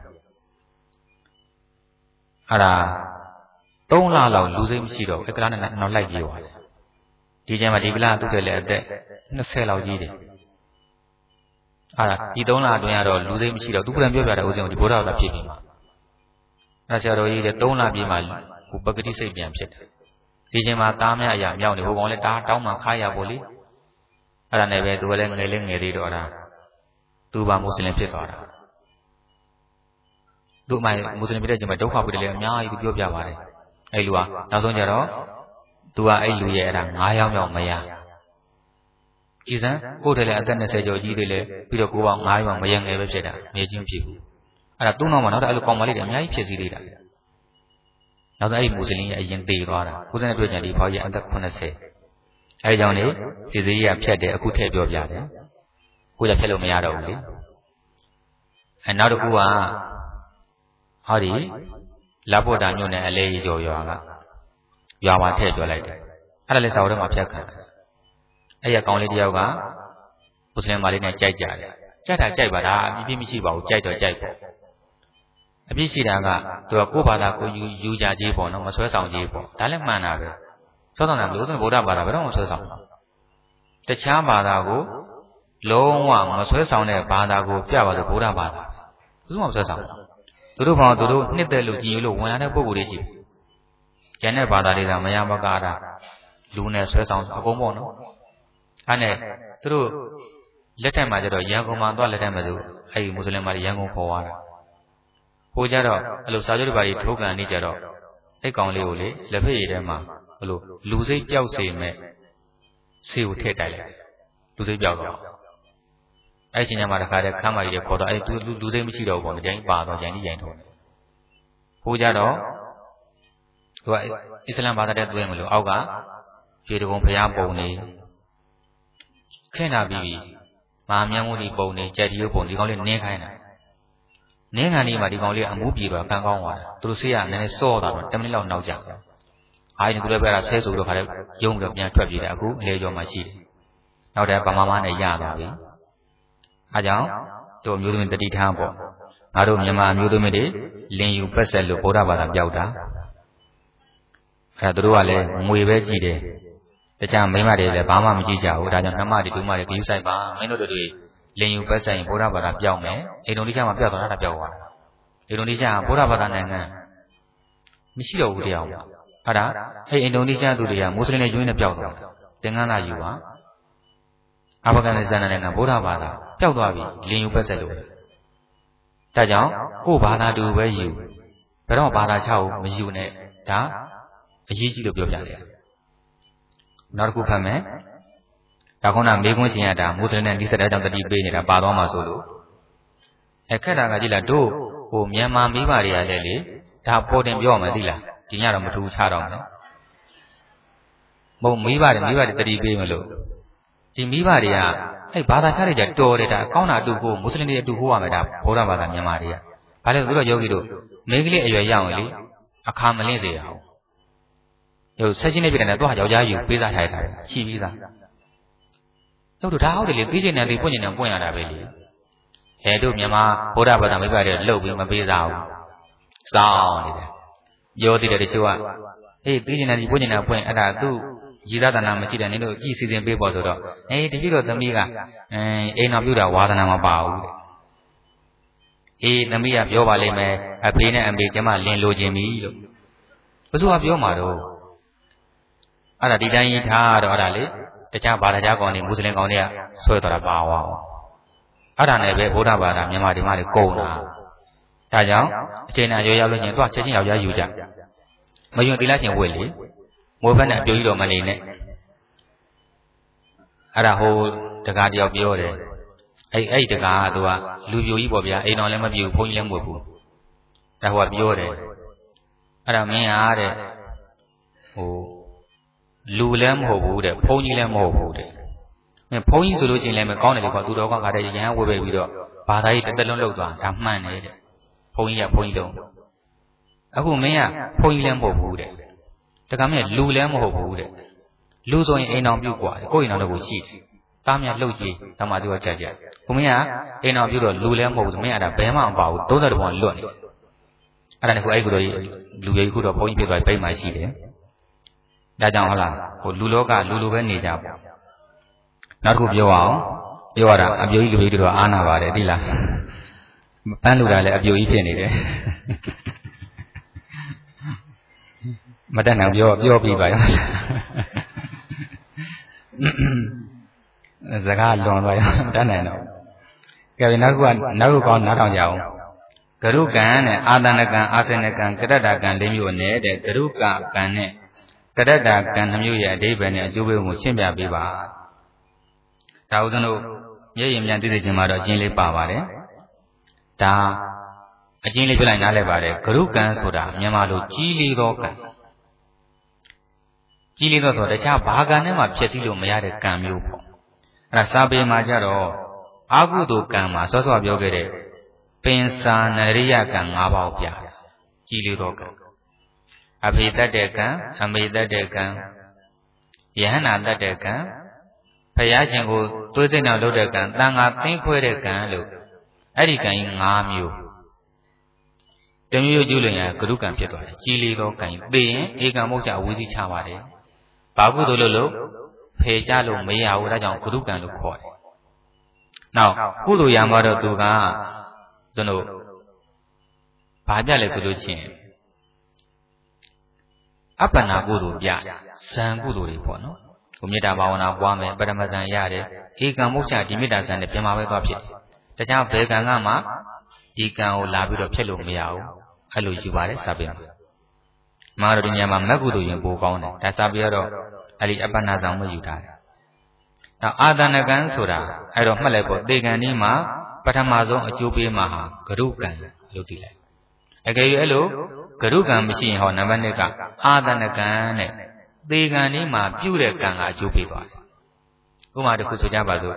အဲ့ဒါ3လလောက်လူစိတ်မရှိတော့ဘူးကလားနဲ့နောက်လိုက်ပြေးသွားတယ်ဒီကျမ်းမှာဒီကလားသူ့တယ်လည်းအသက်20လောက်ကြီးတယ်အဲ့ဒါဒီ3လအတွင်းကတော့လူစိတ်မရှိတော့သူကပြောပြတယ်ဥစဉ်ကဒီဘုရားတော်ဖြစ်ပြီမှာအဲ့ဆရာတော်ကြီးတဲ့3လပြည့်မှာဟိုပဂတိစိတ်ပြန်ဖြစ်တယ်ဒီကျမ်းမှာသားများအရာမြောက်နေဟိုကောင်လည်းတားတောင်းမှခါရဖို့လေအဲ့ဒါနဲ့ပဲသူကလည်းငယ်လေးငယ်သေးတော့အဲ့ဒါသူပါမွတ်စလင်ဖြစ်သွားတာသူ့မှာမွတ်စလင်ဖြစ်တဲ့ချိန်မှာဒုက္ခဖြစ်တယ်လေအများကြီးသူပြောပြပါတယ်အဲ့လူကနောက်ဆုံးကျတော့သူကအဲ့လူရဲ့အဲ့ဒါ9ယောက်မြောက်မရကြည်စမ်းကိုယ်တည်းလည်းအသက်20ကျော်ကြီးသေးလေပြီးတော့ကိုယ်ပေါင်း9ယောက်မရငယ်ပဲဖြစ်တာမြေချင်းဖြစ်ဘူးအဲ့ဒါသူ့နောက်မှာနောက်တော့အဲ့လိုကောင်မလေးတွေအများကြီးဖြစ်စီသေးတာနောက်တော့အဲ့ဒီမွတ်စလင်ရဲ့အရင်သေသွားတာကိုယ်စနဲ့တွေ့ကြဒီဖောက်ရဲ့အသက်80အဲ့ဒီကြောင့်လေစီစီကြီးကဖြတ်တယ်အခုထည့်ပြောပြတယ်ကိုယ်လည်းဖြတ်လို့မရတော့ဘူးလေအဲ့နောက်တစ်ခုကဟောဒီလာဖို့တာမျိုးနဲ့အလေးကြီးရွာကရွာမှာထည့်ပြောလိုက်တယ်အဲ့ဒါလည်းစာအုပ်ထဲမှာဖြတ်ခံအဲ့ရကောင်လေးတယောက်ကမွတ်စလင်မလေးနဲ့ကြိုက်ကြတယ်ကြိုက်တာကြိုက်ပါလားအပြည့်မရှိပါဘူးကြိုက်တော့ကြိုက်ပေါ့အပြည့်ရှိတာကသူကကိုယ့်ဘာသာကိုယူကြကြီးပေါ့နော်မဆွဲဆောင်ကြီးပေါ့ဒါလည်းမှန်တာပဲဆွဲဆောင်တာဘယ်လိုလဲဗုဒ္ဓဘာသာဘယ်တော့မှဆွဲဆောင်တခြားဘာသာကိုလုံးဝမဆွဲဆောင်တဲ့ဘာသာကိုပြပါဆိုဗုဒ္ဓဘာသာဘယ်သူမှမဆွဲဆောင်သူတို့ဘာသူတို့နှစ်သက်လို့ကြည်ညိုလို့ဝင်လာတဲ့ပုံကိုယ်တွေရှိကျန်တဲ့ဘာသာတွေကမယမကာတာလူနဲ့ဆွဲဆောင်အကုန်ပေါ့နော်အဲ့နဲ့သူတို့လက်ထက်မှာကျတော့ရန်ကုန်မှာသွားလက်ထက်မှာဆိုအဲ့ဒီမွတ်စလင်မာတွေရန်ကုန်ခေါ်သွားတာဟိုကြတော့အဲ့လိုစာချုပ်တွေပါကြီးထုတ်ကန်နေကြတော့အဲ့ကောင်လေးကိုလေလက်ဖက်ရည်ထဲမှာအဲ့လိုလူစိတ်ကြောက်စေမဲ့ဆေးကိုထည့်တိုက်လိုက်လူစိတ်ပြောက်တော့အဲ့ချိန်မှာတခါတည်းခမ်းမကြီးတွေခေါ်တော့အဲ့လူစိတ်မရှိတော့ဘူးပေါ့ကြိုင်းပါတော့ကြိုင်းကြီးကြိုင်းထုံးဟိုကြတော့သူကအစ္စလမ်ဘာသာတဲ့သွင်းမလို့အောက်ကပြေတကုံဘုရားပုံနေခင်းလာပြီးမဟာမြတ်မိုးဒီပုံနေကြက်ဒီရုပ်ပုံဒီကောင်လေးနင်းခိုင်းတာနင်းခံနေမှဒီကောင်လေးအမှုပြေတော့ကံကောင်းသွားတယ်သူတို့ဆေးကနည်းနည်းစောသွားတော့10မိနစ်လောက်နောက်ကျတယ်အားရင်သူလည်းပဲဆဲဆိုတော့ခါလဲယုံပြီးတော့ပြန်ထွက်ပြေးတယ်အခုအလေကျော်မှရှိတယ်နောက်တဲ့ဗမာမနဲ့ရသွားပြီအားကြောင့်တို့မျိုးသမီးတတိထားပေါ့ငါတို့မြန်မာမျိုးသမီးတွေလင်ယူပတ်ဆက်လို့ဗုဒ္ဓဘာသာပြောက်တာအဲ့ဒါတို့ကလည်းငွေပဲကြည့်တယ်တခြားမိန်းမတွေလည်းဘာမှမကြည့်ကြဘူးဒါကြောင့်နှမတွေဒုမတွေဂရုစိုက်ပါမင်းတို့တွေလင်ယူပတ်ဆက်ရင်ဗုဒ္ဓဘာသာပြောက်မယ်အင်ဒိုနီးရှားမှာပြောက်သွားတာပြောက်သွားတာအင်ဒိုနီးရှားကဗုဒ္ဓဘာသာနိုင်ငံမရှိတော့ဘူးတရားဟုတ်အဲ့ဒါအဲ့အင်ဒိုနီးရှားသူတွေကမွတ်စလင်တွေကျွင်းနဲ့ပြောက်သွားတယ်သင်္ကန်းသာယူပါအာဖဂန်နစ္စတန်နိုင်ငံဗုဒ္ဓဘာသာပျောက်သွားပြီလင်ယူပတ်ဆက်လို့ဒါကြောင့်ကိုယ်ဘာသာတူပဲယူဘယ်တော့ဘာသာချဖို့မယူနဲ့ဒါအရေးကြီးလို့ပြောပြတယ်နောက်တစ်ခုဖတ်မယ်ဒါခုနမေကွန်းရှင်ရတာမွတ်စလင်နဲ့ဒီဆက်တဲ့ကြောင့်တတိပေးနေတာပါသွားမှာဆိုလို့အခက်တာကကြည့်လားတို့ဟိုမြန်မာမိဘတွေကလည်းလေဒါပေါ်တင်ပြောရမယ်သိလားဒီညတော့မထူးခြားတော့မယ်မဟုတ်မိဘတွေတတိပေးမလို့ဒီမိဘတွေကအဲ့ဘာသာခြားတွေကြတော်တယ်ဒါအကောင်းတာအတူကိုမွတ်စလင်တွေအတူကိုရမယ်ဒါဗုဒ္ဓဘာသာမြန်မာတွေကဘာလဲဆိုတော့ယောဂီတို့မိန်းကလေးအရွယ်ရောက်ရင်လေအခါမလင့်စေရအောင်ဆက်ရှင်းနေပြတယ်နဲ့တော့ယောက်ျားယူပေးစားထားတာရှိပြီးသားတို့ဒါဟုတ်တယ်လေပြီးချင်တယ်ဒီပွင့်ချင်တယ်ပွင့်ရတာပဲလေတို့မြန်မာဗုဒ္ဓဘာသာမိဘတွေလှုပ်ပြီးမပေးစားဘူးစောင်းနေတယ်ပြောသေးတယ်တချို့ကပြီးချင်တယ်ဒီပွင့်ချင်တယ်ပွင့်အဲ့ဒါသူ့ရည်သားတနာမရှိတယ်နင်တို့ကြည်စီစဉ်ပေးဖို့ဆိုတော့တပြည့်တော့သမီးကအိမ်တော်ပြုတာဝါသနာမပါဘူးသမီးကပြောပါလိမ့်မယ်အဖေနဲ့အမေကျမလင်လိုခြင်းပြီလို့ဘယ်သူကပြောမှာတော့အဲ့ဒါဒီတိုင်းကြီးထားတော့အဲ့ဒါလေတခြားဘာသာကြားကောင်တွေမွတ်စလင်ကောင်တွေကဆွဲသွားတာပါသွားအဲ့ဒါနဲ့ပဲဗုဒ္ဓဘာသာမြန်မာဒီမှာတွေကုန်တာဒါကြောင့်အချိန်နာရောရောက်လို့ချင်းတော့ချက်ချင်းယောက်ျားယူကြမယွန်းသီလရှင်ဝတ်လေမိုးဘက်နဲ့အပြိုကြီးတော်မနေနဲ့အဲ့ဒါဟိုတကားတယောက်ပြောတယ်အဲ့တကားကသူကလူပြိုကြီးပေါ့ဗျာအိမ်တော်လည်းမပြိုဘုန်းကြီးလည်းမဝတ်ဘူးဒါဟိုကပြောတယ်အဲ့ဒါမင်းအားတဲ့ဟိုလူလည်းမဟုတ်ဘူးတဲ့ဘုန်းကြီးလည်းမဟုတ်ဘူးတဲ့မင်းဘုန်းကြီးဆိုလို့ချင်းလည်းမကောင်းတယ်လေကွာသူတော်ကခါတဲ့ရဟန်းဝတ်ပဲပြီးတော့ဘာသာရေးတစ်သက်လုံးလောက်သွားဒါမှန်တယ်တဲ့ဘုန်းကြီးကဘုန်းကြီးလုံးအခုမင်းကဘုန်းကြီးလည်းမဟုတ်ဘူးတဲ့တကယ်မင်းလူလည်းမဟုတ်ဘူးတဲ့လူဆိုရင်အိမ်တော်ပြုတ်กว่าကိုယ့်အိမ်တော်လည်းကိုရှိတယ်တားမြလှုပ်ကြည့်ဒါမှသူကကြက်ကြက်ကိုမင်းကအိမ်တော်ပြုတ်တော့လူလည်းမဟုတ်ဘူးမင်းအဲ့ဒါဘယ်မှမပါဘူး32ဘုံလွတ်နေအဲ့ဒါနဲ့ကိုအဲ့ကိုတော့လူကြီးခုတော့ဘုန်းကြီးပြသွားပြီးပိတ်မှရှိတယ်ဒါကြောင့်ဟုတ်လားဟိုလူလောကလူလိုပဲနေကြပေါ့နောက်တစ်ခုပြောအောင်ပြောရတာအပြိုကြီးလူကြီးတို့အားနာပါတယ်သိလားပန်းလူတာလည်းအပြိုကြီးဖြစ်နေတယ်မတတ်နိုင်ပြောပြီးပါရောစကားလွန်သွားရောတတ်နိုင်တော့ကဲနောက်ကောင်းနားထောင်ကြအောင်ဂရုကံနဲ့အာသနကံအာစနကံကရတ္တကံ၄မျိုးနဲ့တဲ့ဂရုကံနဲ့ကရတ္တကံ2မျိုးရဲ့အဓိပ္ပာယ်နဲ့အကျိုးပေးမှုရှင်းပြပေးပါဒါဥဒ္ဒတို့မျက်ရည်မြန်သိသိချင်းမှာတော့အကျဉ်းလေးပါပါတယ်ဒါအကျဉ်းလေးပြလိုက်နားလဲပါတယ်ဂရုကံဆိုတာမြန်မာလိုကြီးလေးသောကံကြီးလေးသောဆိုတခြားဘာကံနဲ့မှဖြစ်စည်းလို့မရတဲ့ကံမျိုးပေါ့အဲ့ဒါစာပေမှာကြတော့အာဟုတုကံမှာစောစောပြောခဲ့တဲ့ပင်စာနရိယကံ5ပါးပြကြည်လီသောကံအဖေတတ်တဲ့ကံအမေတတ်တဲ့ကံယဟန္တာတတ်တဲ့ကံဖယားရှင်ကိုသွေးသိမ်းအောင်လုပ်တဲ့ကံတန်ခါသိမ်းခွဲတဲ့ကံလို့အဲ့ဒီကံကြီး၅မျိုးတမျိုးကျူးလွန်ရဂရုကံဖြစ်သွားတယ်ကြည်လီသောကံသိရင်ဧကံမုတ်ချဝီစီချပါတယ်ဘာကုသိုလ်လို့ဖယ်ရှားလို့မရဘူးဒါကြောင့်ဂရုကံလို့ခေါ်တယ်နောက်ကုသိုလ်ရမှာတော့သူကကျွန်တော်ဘာပြလဲဆိုလို့ချင်းအပ္ပနာကုသိုလ်ပြဇံကုသိုလ်တွေပေါ့နော်ကိုမေတ္တာဘာဝနာပွားမယ်ပရမဇံရတယ်ဧကံမုတ်ချဒီမေတ္တာဇံနဲ့ပြန်มาပဲသွားဖြစ်တယ်တခြားဘယ်ကံကမှဒီကံကိုလာပြီးတော့ဖြစ်လို့မရဘူးအဲ့လိုယူပါတယ်စာပေမှာမာရဒီညမှာမက်ကုသိုလ်ရင်ပိုကောင်းတယ်ဒါစာပေတော့အဲ့ဒီအပ္ပနာဇံမယူထားတယ်နောက်အာသနကံဆိုတာအဲ့တော့မှတ်လိုက်ပေါ့သေကံဒီမှာပထမဆုံးအကျိုးပေးမှာဟာဂရုကံလို့သိလိုက်အကယ်၍အဲ့လိုဂရုကံမရှိရင်ဟောနံပါတ်1ကအာသနကံနဲ့သေကံဒီမှာပြုတဲ့ကံကအကျိုးပေးသွားတယ်ဥပမာတစ်ခုဆိုကြပါစို့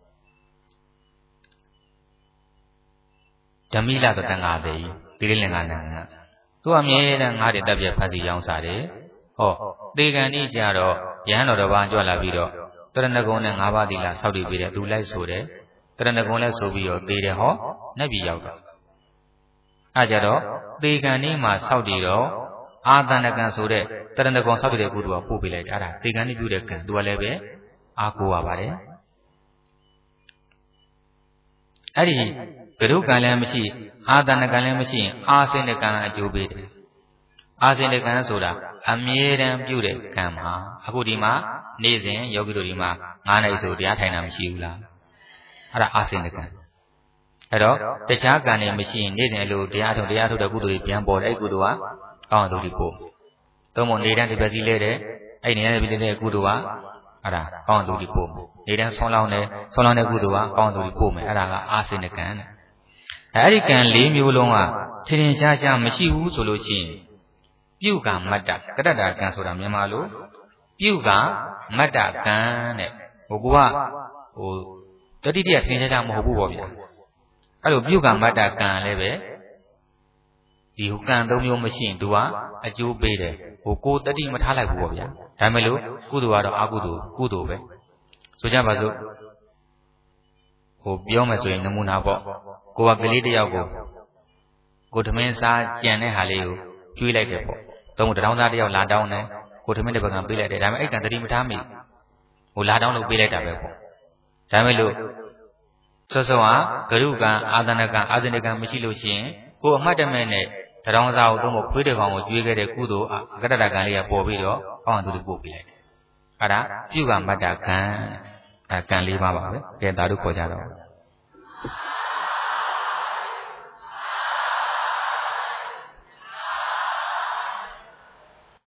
ဓမိလကတန်ဃာသေးတိရိလင်္ကာနိုင်ငံသူအမြဲတမ်းငါးတွေတက်ပြဖတ်စီရောင်းစားတယ်ဟောသေကံဒီကြတော့ယဟန်တော်တစ်ပါးကြွလာပြီးတော့တရဏဂုံနဲ့၅ပါးသီလစောက်တည်ပြီးတယ်သူလိုက်ဆိုတယ်တရဏဂုံလည်းဆိုပြီးတော့သေတယ်ဟောနတ်ပြည်ရောက်တော့အဲကြတော့သေကံဒီမှာစောက်တည်တော့အာသနကံဆိုတဲ့တရဏဂုံစောက်တည်တဲ့ကုသိုလ်ကပို့ပေးလိုက်တယ်အဲ့ဒါသေကံဒီပြုတဲ့ကံသူကလည်းပဲအာကိုရပါတယ်အဲ့ဒီဂရုကံလည်းမရှိအာသနကံလည်းမရှိရင်အာစိနကံအကျိုးပေးတယ်အာစိနကံဆိုတာအမြဲတမ်းပြုတဲ့ကံမှာအခုဒီမှာနေ့စဉ်ယောဂီတို့ဒီမှာ9နိုင်ဆိုတရားထိုင်တာမရှိဘူးလားအဲ့ဒါအာစိနကံအဲ့တော့တခြားကံတွေမရှိရင်နေ့စဉ်အလိုတရားထုတ်တဲ့ကုသိုလ်တွေပြန်ပေါ်တယ်အဲ့ကုသိုလ်ကကောင်းတဲ့သူတွေပို့သုံးဖို့နေတန်းတစ်ပတ်စီလဲတယ်အဲ့နေတန်းတစ်ပတ်စီလဲကုသိုလ်ကအဲ့ဒါကောင်းတဲ့သူတွေပို့နေတန်းဆောင်းလောင်းတဲ့ကုသိုလ်ကကောင်းတဲ့သူတွေပို့မယ်အဲ့ဒါကအာစိနကံတဲ့အဲ့ဒီကံ၄မျိုးလုံးကထင်ထင်ရှားရှားမရှိဘူးဆိုလို့ရှိရင်ပြုကမတ္တကတ္တတာကံဆိုတာမြန်မာလိုပြုကမတ္တကံတဲ့ဟိုကတတိတရထင်ရှားရှားမဟုတ်ဘူးပေါ့ဗျာအဲ့လိုပြုကမတ္တကံလည်းပဲဒီကံ၃မျိုးမရှိရင်သူကအကျိုးပေးတယ်ဟိုကိုတတိမထားလိုက်ဘူးပေါ့ဗျာဒါမဲ့လို့ကုသိုလ်ကတော့အကုသိုလ်ပဲဆိုကြပါစို့ဟိုပြောမယ်ဆိုရင်နမူနာပေါ့ကိုကကလေးတယောက်ကိုထမင်းစားကြံတဲ့ဟာလေးကိုကျွေးလိုက်တယ်ပေါ့သုံးတထောင်သားတယောက်လာတောင်းတယ်ကိုထမင်းတစ်ပကံပေးလိုက်တယ်ဒါပေမဲ့အဲ့ကံတတိမထားမိဟိုလာတောင်းလို့ပေးလိုက်တာပဲပေါ့ဒါမဲ့လို့စောစောကဂရုကံအာသနကံအာဇနိကံမရှိလို့ရှိရင်ကိုအမှတ်တမဲ့နဲ့တထောင်သားကိုသုံးဖို့ခွေးတစ်ကောင်ကိုကျွေးခဲ့တဲ့ကုသိုလ်ကတ္တကံလေးကပေါ်ပြီးတော့ကောင်းအောင်သူတို့ပို့ပေးလိုက်တယ်အဲ့ဒါပြုကမတ္တကံကံ၄ပါးပါပဲကဲဒါတို့ခေါ်ကြတော့